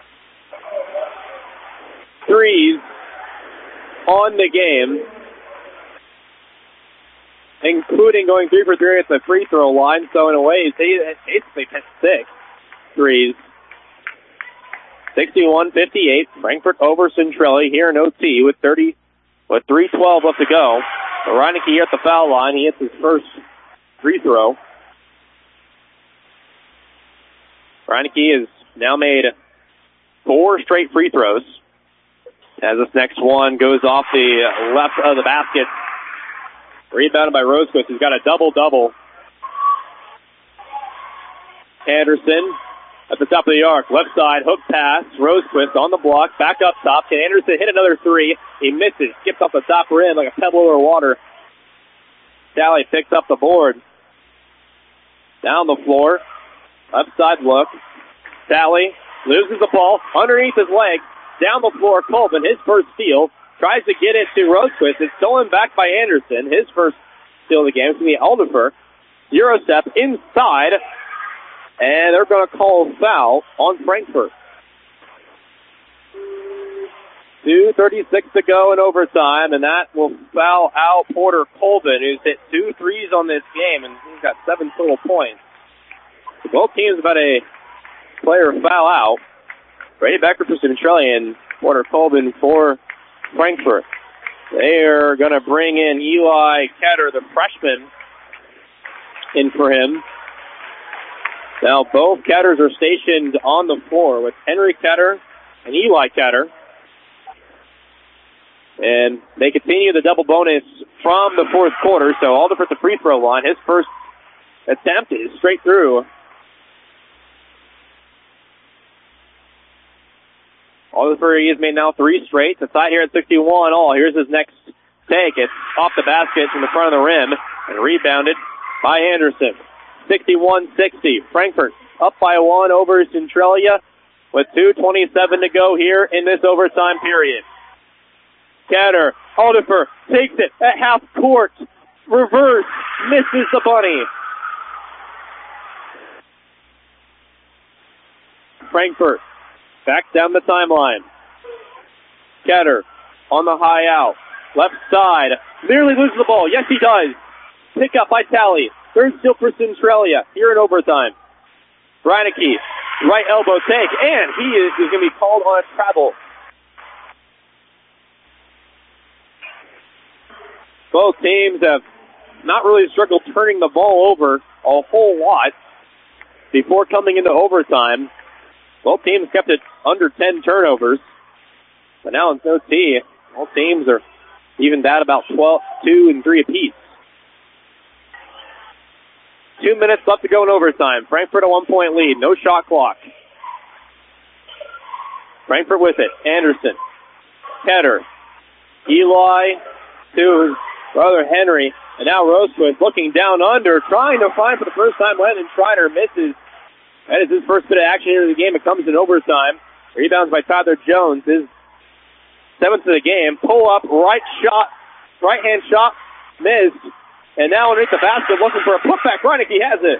threes on the game, including going three for three at the free throw line. So in a way, he's basically hit six threes. sixty-one fifty-eight. Frankfort over Centralia here in O T with thirty with three twelve left to go. So Reinecke here at the foul line. He hits his first free throw. Reinecke has now made four straight free throws as this next one goes off the left of the basket. Rebounded by Rosequist, who's got a double-double. Anderson at the top of the arc. Left side, hook pass. Rosequist on the block. Back up top. Can Anderson hit another three? He misses. Skips off the top rim like a pebble over water. Talley picks up the board. Down the floor. Left side look. Talley loses the ball underneath his leg. Down the floor, Colvin, his first steal. Tries to get it to Rosequist. It's stolen back by Anderson. His first steal of the game. It's going to be Alderfer. Euro step inside. And they're going to call a foul on Frankfort. two thirty-six to go in overtime, and that will foul out Porter Colvin, who's hit two threes on this game, and he's got seven total points. So both teams about a player foul out. Brady Becker for Centralia and Porter Colvin for Frankfort. They are going to bring in Eli Ketter, the freshman, in for him. Now both Ketters are stationed on the floor with Henry Ketter and Eli Ketter. And they continue the double bonus from the fourth quarter. So Alderfer at the free throw line. His first attempt is straight through. Alderfer, he has made now three straight. It's tied here at sixty-one all. Here's his next take. It's off the basket from the front of the rim and rebounded by Anderson. sixty-one sixty. Frankfort up by one over Centralia with two twenty-seven to go here in this overtime period. Ketter, Alderfer takes it at half court. Reverse, misses the bunny. Frankfort back down the timeline. Ketter on the high out. Left side. Nearly loses the ball. Yes, he does. Pick up by Talley. Third steal for Centralia here in overtime. Reinecke, right elbow take, and he is, is going to be called on a travel. Both teams have not really struggled turning the ball over a whole lot before coming into overtime. Both teams kept it under ten turnovers. But now in O T, both teams are Even that about twelve, two and three apiece. Two minutes left to go in overtime. Frankfurt a one-point lead. No shot clock. Frankfurt with it. Anderson. Ketter. Eli to his brother Henry. And now Rosquist looking down under, trying to find for the first time Landon Schreiner misses. That is his first bit of action here in the game. It comes in overtime. Rebounds by Tyler Jones. His seventh of the game. Pull up, right shot, right hand shot, missed. And now underneath the basket looking for a putback. Reineke has it.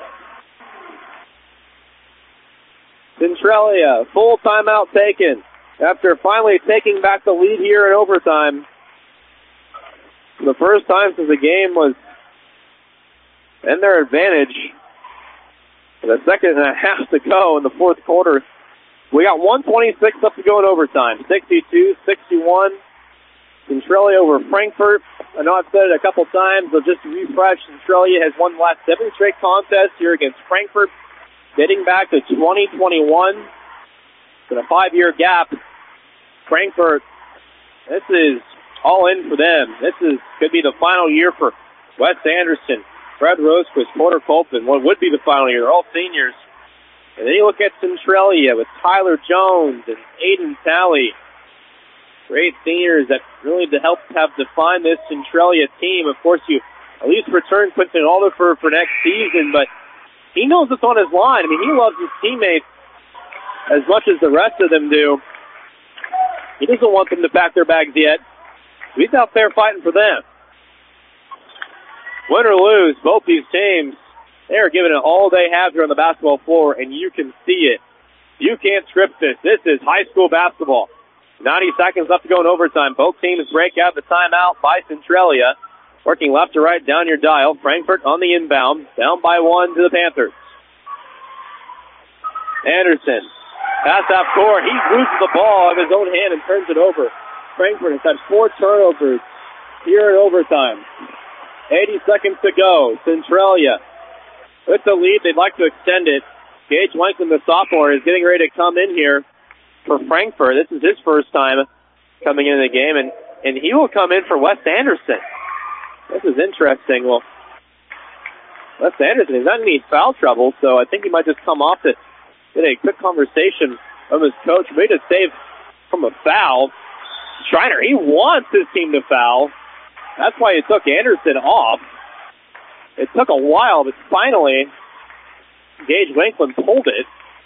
Centralia, full timeout taken after finally taking back the lead here in overtime. For the first time since the game was in their advantage. With a second and a half to go in the fourth quarter. We got one twenty-six left to go in overtime. sixty-two sixty-one. Centralia over Frankfurt. I know I've said it a couple times, but just to refresh, Centralia has won the last seven straight contests here against Frankfurt, dating back to twenty twenty-one. In a five-year gap, Frankfurt, this is all in for them. This is could be the final year for Wes Anderson, Fred Rosquist, Porter Colton. What would be the final year? They're all seniors. And then you look at Centralia with Tyler Jones and Aiden Talley. Great seniors that really to help have defined this Centralia team. Of course, you at least return Quinton Alder for, for next season, but he knows what's on his line. I mean, he loves his teammates as much as the rest of them do. He doesn't want them to pack their bags yet. He's out there fighting for them. Win or lose, both these teams, they are giving it all they have here on the basketball floor, and you can see it. You can't script this. This is high school basketball. ninety seconds left to go in overtime. Both teams break out the timeout by Centralia. Working left to right down your dial. Frankfurt on the inbound. Down by one to the Panthers. Anderson. Pass half court. He loses the ball out of his own hand and turns it over. Frankfurt has had four turnovers here in overtime. eighty seconds to go. Centralia with the lead. They'd like to extend it. Gage Langton, the sophomore, is getting ready to come in here for Frankfurt. This is his first time coming into the game, and, and he will come in for Wes Anderson. This is interesting. Well, Wes Anderson is not in any foul trouble, so I think he might just come off to get a quick conversation of his coach. Made a save from a foul. Schreiner, he wants his team to foul. That's why he took Anderson off. It took a while, but finally, Gage Wankland pulled it.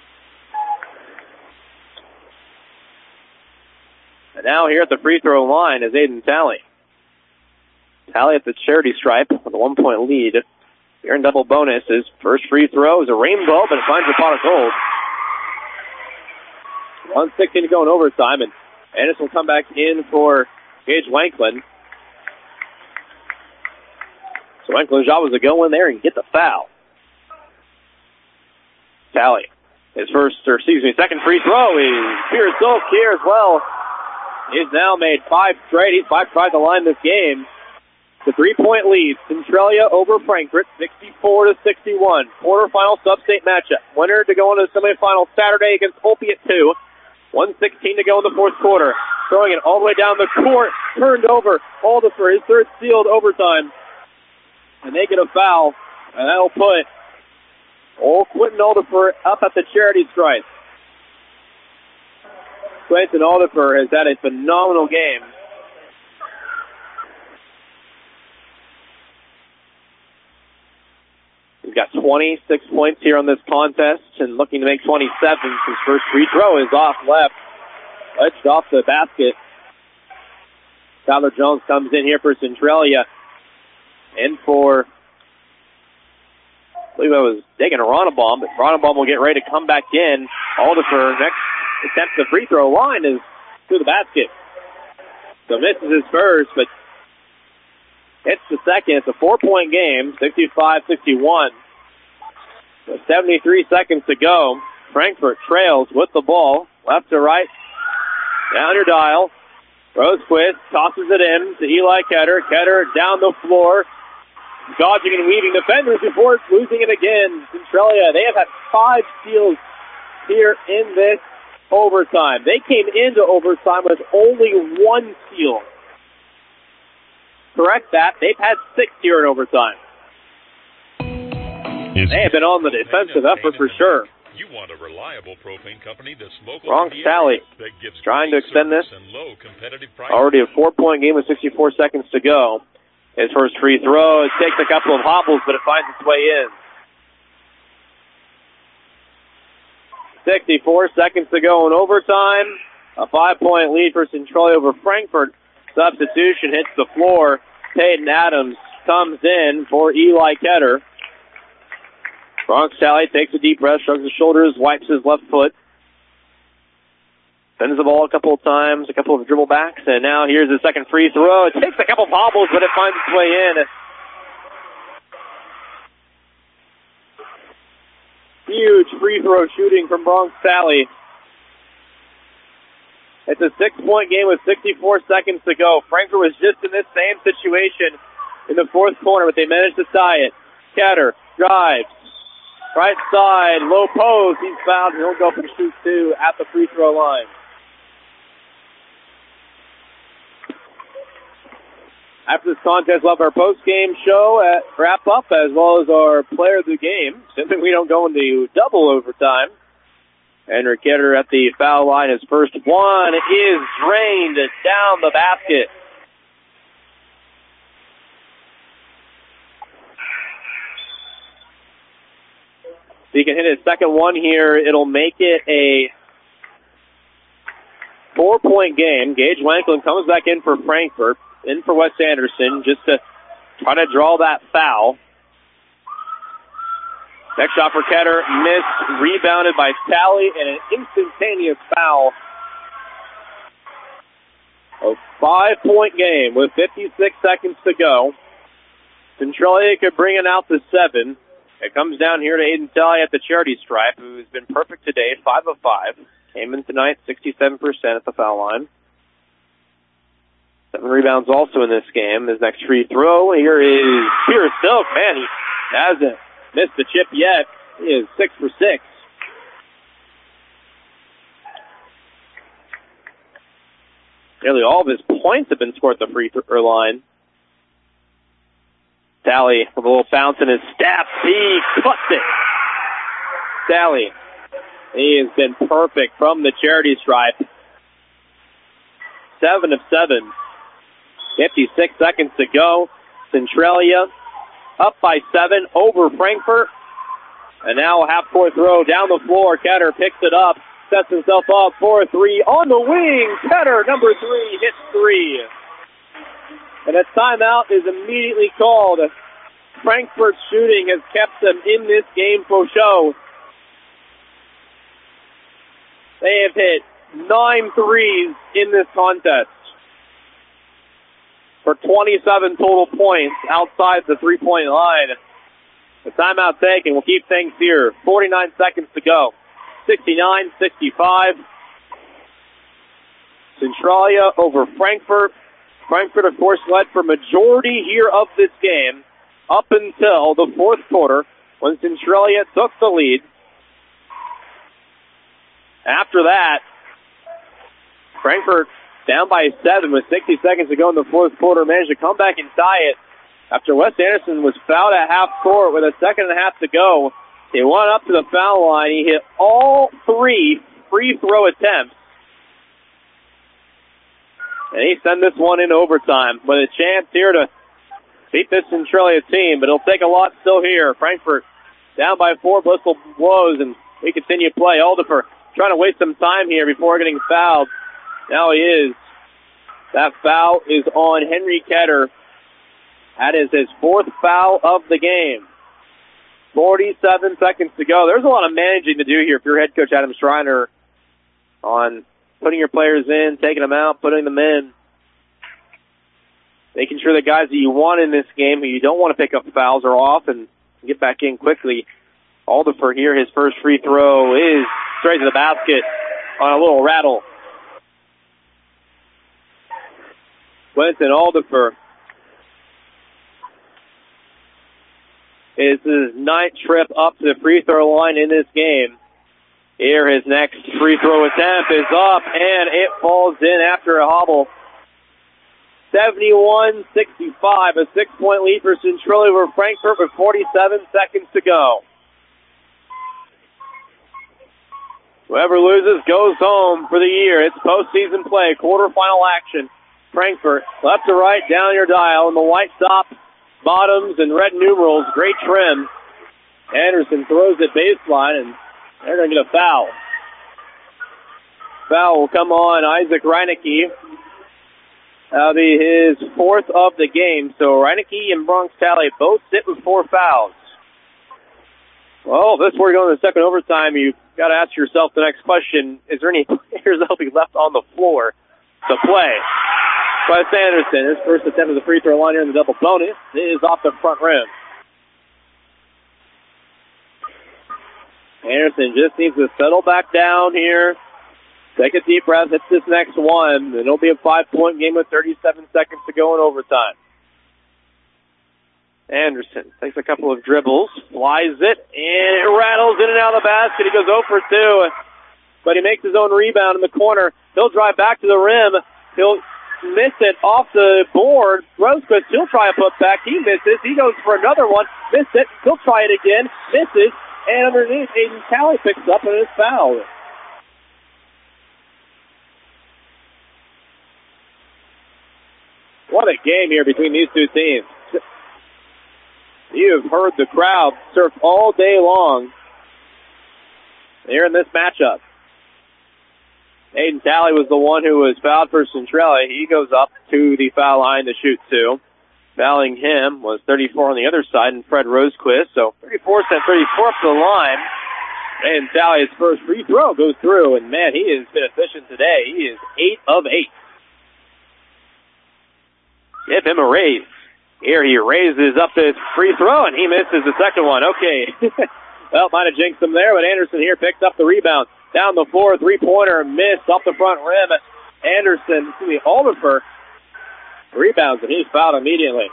And now here at the free throw line is Aiden Talley. Talley at the charity stripe with a one-point lead. Here in double bonus, his first free throw is a rainbow, but it finds a pot of gold. one sixteen to go in overtime, and Anderson will come back in for Gage Wankland. So Wankland's job was to go in there and get the foul. Talley, his first, or excuse me, second free throw is Pierce Silk here as well. He's now made five straight. He's five tried to line this game. The three-point lead, Centralia over Frankfurt, sixty-four to sixty-one. Quarterfinal sub-state matchup. Winner to go into the semifinal Saturday against Olpe at two. one sixteen to go in the fourth quarter. Throwing it all the way down the court. Turned over. Alder for his third sealed overtime. And they get a foul. And that'll put old Quinton Alderfer up at the charity stripe. Quinton Alderfer has had a phenomenal game. He's got twenty-six points here on this contest and looking to make twenty-seven. His first free throw is off left. Edged off the basket. Tyler Jones comes in here for Centralia. And for, I believe I was taking a Ronnebaum, but Ronnebaum will get ready to come back in. Alderfer, next attempt at the free throw line is to the basket. So misses his first, but hits the second. It's a four-point game, sixty-five sixty-one. With seventy-three seconds to go. Frankfurt trails with the ball, left to right, down your dial. Rosquist tosses it in to Eli Ketter. Ketter down the floor, dodging and weaving defenders before losing it again. Centralia, they have had five steals here in this overtime. They came into overtime with only one steal. correct that. They've had six here in overtime. They have been on the defensive effort for sure. You want a reliable propane company that's local. Bronx Tally trying to extend this. Already a four-point game with sixty-four seconds to go. His first free throw, it takes a couple of hobbles, but it finds its way in. sixty-four seconds to go in overtime. A five-point lead for Centralia over Frankfort. Substitution hits the floor. Peyton Adams comes in for Eli Ketter. Bronx Tally takes a deep breath, shrugs his shoulders, wipes his left foot. Sends the ball a couple of times, a couple of dribble backs, and now here's his second free throw. It takes a couple of hobbles, but it finds its way in. Huge free throw shooting from Bronx Tally. It's a six-point game with sixty-four seconds to go. Frankfort was just in this same situation in the fourth quarter, but they managed to tie it. Ketter drives. Right side, low post. He's fouled, and he'll go for shoot two at the free throw line. After this contest, we'll have our post-game show at wrap-up, as well as our player of the game. Assuming we don't go into double overtime. Henry Ketter at the foul line. His first one is drained down the basket. If he can hit his second one here, it'll make it a four-point game. Gage Wanklin comes back in for Frankfort, in for Wes Anderson, just to try to draw that foul. Next shot for Ketter, missed, rebounded by Tally, and an instantaneous foul. A five-point game with fifty-six seconds to go. Centralia could bring it out to seven. It comes down here to Aiden Tally at the charity stripe, who's been perfect today, five of five. Came in tonight, sixty-seven percent at the foul line. Seven rebounds also in this game. His next free throw, here is Pierce Silk. Man, he hasn't missed the chip yet. He is six for six. Nearly all of his points have been scored at the free throw line. Tally with a little bounce in his step. He cuts it. Tally. He has been perfect from the charity stripe. Seven of seven. fifty-six seconds to go. Centralia up by seven over Frankfort. And now a half-court throw down the floor. Ketter picks it up. Sets himself up for a three on the wing. Ketter, number three, hits three. And a timeout is immediately called. Frankfort's shooting has kept them in this game for show. They have hit nine threes in this contest for twenty-seven total points outside the three-point line. The timeout taken. We'll keep things here. forty-nine seconds to go. sixty-nine sixty-five. Centralia over Frankfort. Frankfort, of course, led for majority here of this game up until the fourth quarter when Centralia took the lead. After that, Frankfort down by seven with sixty seconds to go in the fourth quarter, managed to come back and tie it after Wes Anderson was fouled at half court with a second and a half to go. He went up to the foul line. He hit all three free throw attempts. And he sent this one in overtime with a chance here to beat this Centralia team, but it'll take a lot still here. Frankfort down by four, whistle blows, and we continue play. Aldifer trying to waste some time here before getting fouled. Now he is. That foul is on Henry Ketter. That is his fourth foul of the game. forty-seven seconds to go. There's a lot of managing to do here if you're head coach Adam Schreiner on putting your players in, taking them out, putting them in. Making sure the guys that you want in this game, who you don't want to pick up fouls, are off and get back in quickly. Aldifer here, his first free throw is straight to the basket on a little rattle. Quentin Aldifer is his ninth trip up to the free throw line in this game. Here, his next free throw attempt is up, and it falls in after a hobble. seventy-one sixty-five, a six-point lead for Centralia over Frankfort with forty-seven seconds to go. Whoever loses goes home for the year. It's postseason play, quarterfinal action. Frankfort, left to right, down your dial, in the white top bottoms and red numerals, great trim. Anderson throws it baseline, and they're going to get a foul. Foul will come on Isaac Reinecke. That'll be his fourth of the game. So Reinecke and Bronx Tally both sit with four fouls. Well, if this were going to the second overtime, you've got to ask yourself the next question. Is there any players that will be left on the floor to play? Wes Anderson, his first attempt at the free throw line here in the double bonus is off the front rim. Anderson just needs to settle back down here. Take a deep breath, hit this next one, and it'll be a five-point game with thirty-seven seconds to go in overtime. Anderson takes a couple of dribbles, flies it, and it rattles in and out of the basket. He goes zero for two, but he makes his own rebound in the corner. He'll drive back to the rim. He'll miss it off the board. Rosquist, he'll try a put back. He misses. He goes for another one. Miss it. He'll try it again. Misses. And underneath, Aiden Talley picks up and is fouled. What a game here between these two teams. You've heard the crowd surf all day long here in this matchup. Aiden Talley was the one who was fouled for Centralia. He goes up to the foul line to shoot two. Fouling him was thirty-four on the other side, and Fred Rosequist. So thirty-four sent thirty-four up to the line. Aiden Talley's first free throw goes through, and man, he has been efficient today. He is eight of eight. Give him a raise. Here he raises up his free throw, and he misses the second one. Okay. Well, might have jinxed him there, but Anderson here picks up the rebound. Down the floor, three-pointer, missed off the front rim. Anderson, excuse me, Alderfer rebounds, and he's fouled immediately.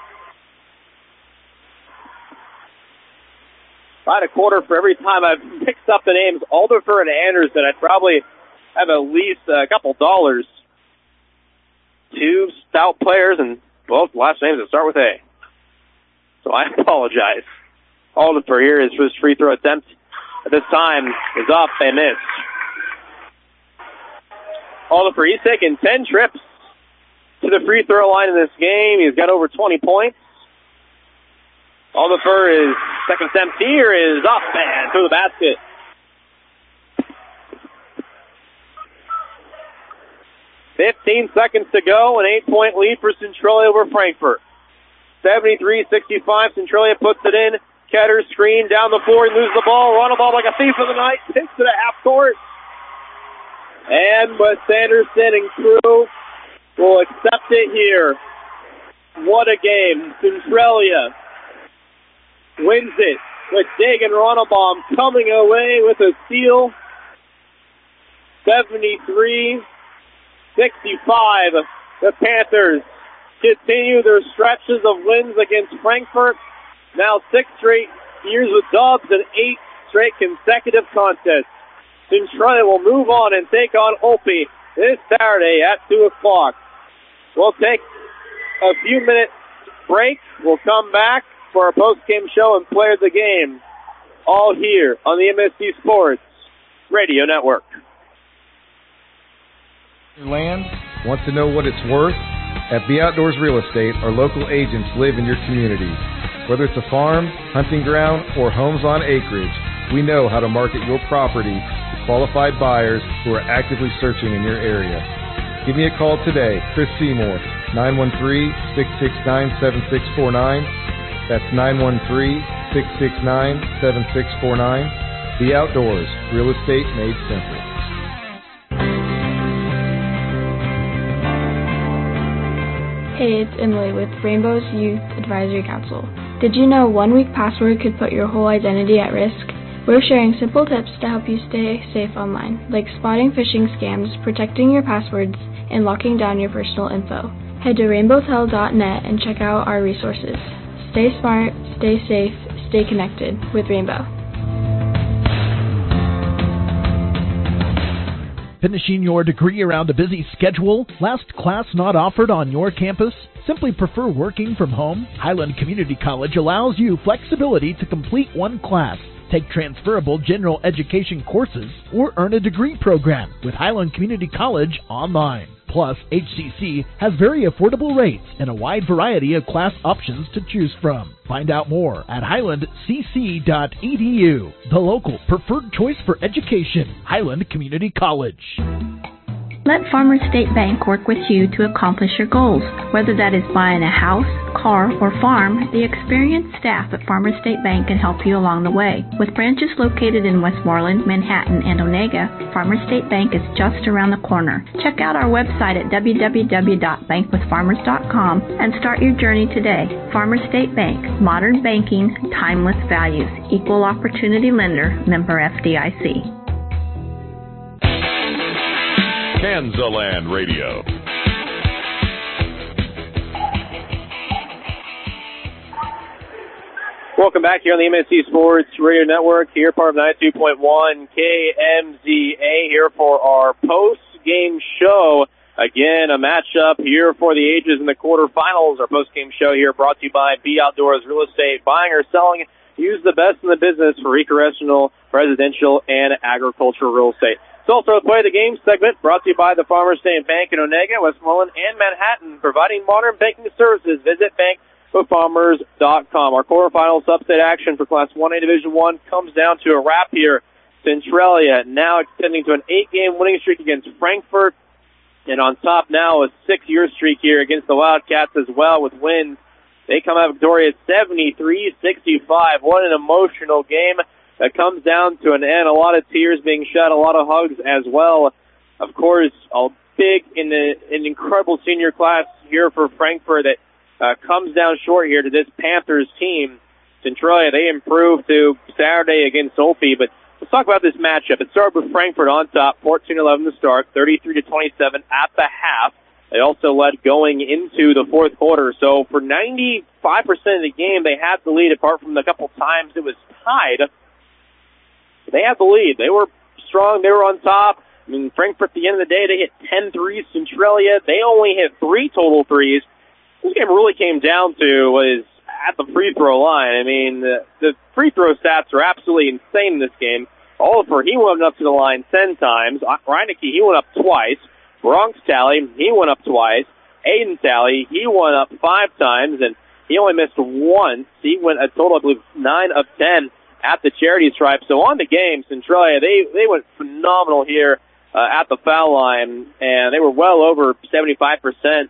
About a quarter for every time I've mixed up the names Alderfer and Anderson, I'd probably have at least a couple dollars. Two stout players, and both last names that start with A. So I apologize. Alderfer here, his first free throw attempt at this time is up and missed. Alderfer, he's taken ten trips to the free throw line in this game. He's got over twenty points. Alderfer, his second attempt here is up and through the basket. Fifteen seconds to go, an eight-point lead for Centralia over Frankfort. seventy-three sixty-five, Centralia puts it in. Ketter screen down the floor, and loses the ball. Run a ball like a thief of the night. Takes to the half court. And Wes Anderson and crew will accept it here. What a game. Centralia wins it with Dagan Ronnebaum coming away with a steal. seventy-three sixty-five. The Panthers continue their stretches of wins against Frankfort. Now six straight years with dubs and eight straight consecutive contests. Centralia will move on and take on Olpe this Saturday at two o'clock. We'll take a few minute break. We'll come back for our post-game show and play of the game. All here on the M S C Sports Radio Network. Your land? Want to know what it's worth? At B Outdoors Real Estate, our local agents live in your community. Whether it's a farm, hunting ground, or homes on acreage, we know how to market your property to qualified buyers who are actively searching in your area. Give me a call today, Chris Seymour, nine one three, six six nine, seven six four nine. That's nine one three, six six nine, seven six four nine. B Outdoors, real estate made simple. Hey, it's Emily with Rainbow's Youth Advisory Council. Did you know one weak password could put your whole identity at risk? We're sharing simple tips to help you stay safe online, like spotting phishing scams, protecting your passwords, and locking down your personal info. Head to rainbow tel dot net and check out our resources. Stay smart, stay safe, stay connected with Rainbow. Finishing your degree around a busy schedule? Last class not offered on your campus? Simply prefer working from home? Highland Community College allows you flexibility to complete one class, take transferable general education courses, or earn a degree program with Highland Community College online. Plus, H C C has very affordable rates and a wide variety of class options to choose from. Find out more at highland c c dot e d u, the local preferred choice for education, Highland Community College. Let Farmers State Bank work with you to accomplish your goals. Whether that is buying a house, car, or farm, the experienced staff at Farmers State Bank can help you along the way. With branches located in Westmoreland, Manhattan, and Onega, Farmers State Bank is just around the corner. Check out our website at w w w dot bank with farmers dot com and start your journey today. Farmers State Bank, modern banking, timeless values, equal opportunity lender, member F D I C. Kansaland Radio. Welcome back here on the M S C Sports Radio Network, here part of ninety-two point one K M Z A, here for our post-game show. Again, a matchup here for the ages in the quarterfinals. Our post-game show here brought to you by B Outdoors Real Estate. Buying or selling, use the best in the business for recreational, residential, and agricultural real estate. It's also a Play the Game segment brought to you by the Farmers State Bank in Onega, Westmoreland, and Manhattan, providing modern banking services. Visit bank with farmers dot com. Our quarterfinal sub-state action for Class one A Division one comes down to a wrap here. Centralia now extending to an eight-game winning streak against Frankfort, and on top now a six-year streak here against the Wildcats as well with wins. They come out victorious seventy-three sixty-five. What an emotional game. That comes down to an end. A lot of tears being shed, a lot of hugs as well. Of course, a big and an incredible senior class here for Frankfort that uh, comes down short here to this Panthers team. Centralia, they improved to Saturday against Sophie, but let's talk about this matchup. It started with Frankfort on top, fourteen eleven to start, thirty-three to twenty-seven at the half. They also led going into the fourth quarter. So for ninety-five percent of the game, they had the lead, apart from the couple times it was tied. They had the lead. They were strong. They were on top. I mean, Frankfurt, at the end of the day, they hit ten threes. Centralia, they only hit three total threes. This game really came down to was at the free throw line. I mean, the, the free throw stats are absolutely insane in this game. Oliver, he went up to the line ten times. Reinecke, he went up twice. Bronx Tally, he went up twice. Aiden Tally, he went up five times, and he only missed once. He went a total, I believe, nine of ten at the charity stripe. So on the game, Centralia, they, they went phenomenal here uh, at the foul line, and they were well over seventy-five percent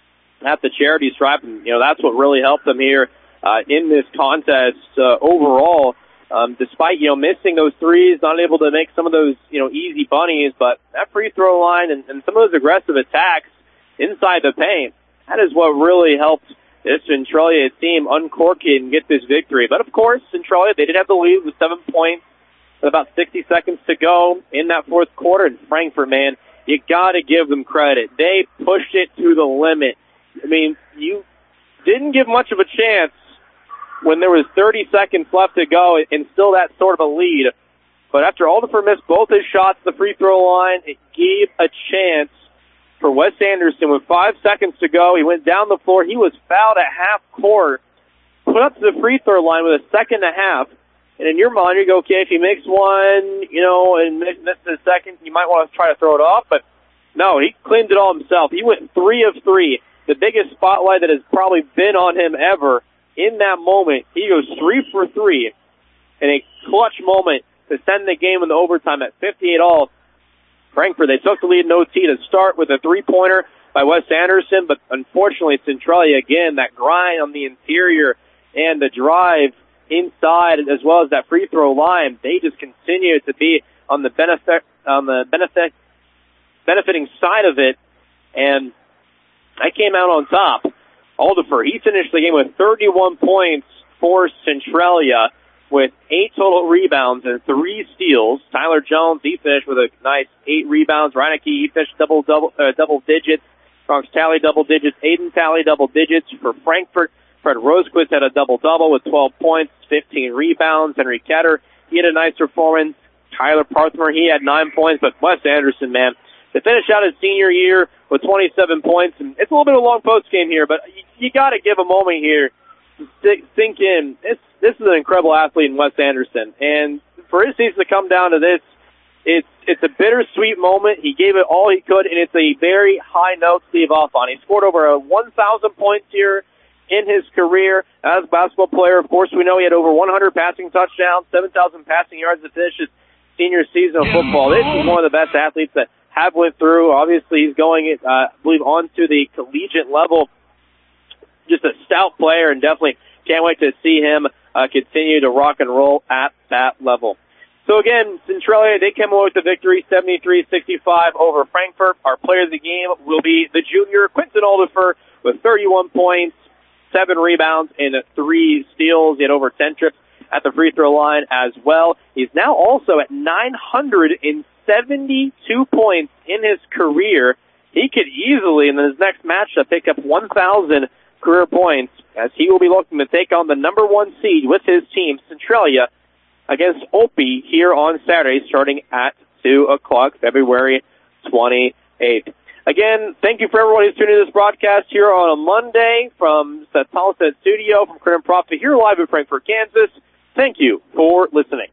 at the charity stripe. And, you know, that's what really helped them here uh, in this contest uh, overall. Um, despite, you know, missing those threes, not able to make some of those, you know, easy bunnies, but that free throw line and, and some of those aggressive attacks inside the paint, that is what really helped this Centralia team uncork it and get this victory. But, of course, Centralia, they did have the lead with seven points with about sixty seconds to go in that fourth quarter. And Frankfurt, man, you got to give them credit. They pushed it to the limit. I mean, you didn't give much of a chance when there was thirty seconds left to go and still that sort of a lead. But after Alderfer missed both his shots at the free throw line, it gave a chance for Wes Anderson with five seconds to go. He went down the floor. He was fouled at half court, put up to the free throw line with a second and a half. And in your mind, you go, okay, if he makes one, you know, and misses a second, you might want to try to throw it off. But no, he cleaned it all himself. He went three of three. The biggest spotlight that has probably been on him ever. In that moment, he goes three for three in a clutch moment to send the game in the overtime at fifty-eight all. Frankfurt, they took the lead in O T to start with a three-pointer by Wes Anderson, but unfortunately, Centralia, again, that grind on the interior and the drive inside, as well as that free throw line, they just continue to be on the benefit, on the benefit, benefiting side of it, and I came out on top. Alderfer, he finished the game with thirty-one points for Centralia with eight total rebounds and three steals. Tyler Jones, he finished with a nice eight rebounds. Reinecke, he finished double, double, uh, double digits. Bronx Tally, double digits. Aiden Tally, double digits. For Frankfurt, Fred Rosequist had a double-double with twelve points, fifteen rebounds. Henry Ketter, he had a nice performance. Tyler Parthmer, he had nine points, but Wes Anderson, man, to finish out his senior year with twenty-seven points, and it's a little bit of a long post game here, but you, you got to give a moment here to think in. This, this is an incredible athlete in Wes Anderson, and for his season to come down to this, it's it's a bittersweet moment. He gave it all he could, and it's a very high note to leave off on. He scored over one thousand points here in his career as a basketball player. Of course, we know he had over one hundred passing touchdowns, seven thousand passing yards to finish his senior season of football. This is one of the best athletes that have went through. Obviously, he's going, uh, I believe, on to the collegiate level. Just a stout player, and definitely can't wait to see him uh, continue to rock and roll at that level. So again, Centralia, they came away with the victory, seventy-three sixty-five over Frankfort. Our player of the game will be the junior Quinton Aldifer with thirty-one points, seven rebounds, and three steals. He had over ten trips at the free throw line as well. He's now also at nine hundred seventy-two points in his career. He could easily, in his next matchup, pick up one thousand career points, as he will be looking to take on the number one seed with his team, Centralia, against Opie here on Saturday, starting at two o'clock, February twenty-eighth. Again, thank you for everyone who's tuning in this broadcast here on a Monday from the Tolstead Studio, from Credit Profit here live in Frankfort, Kansas. Thank you for listening.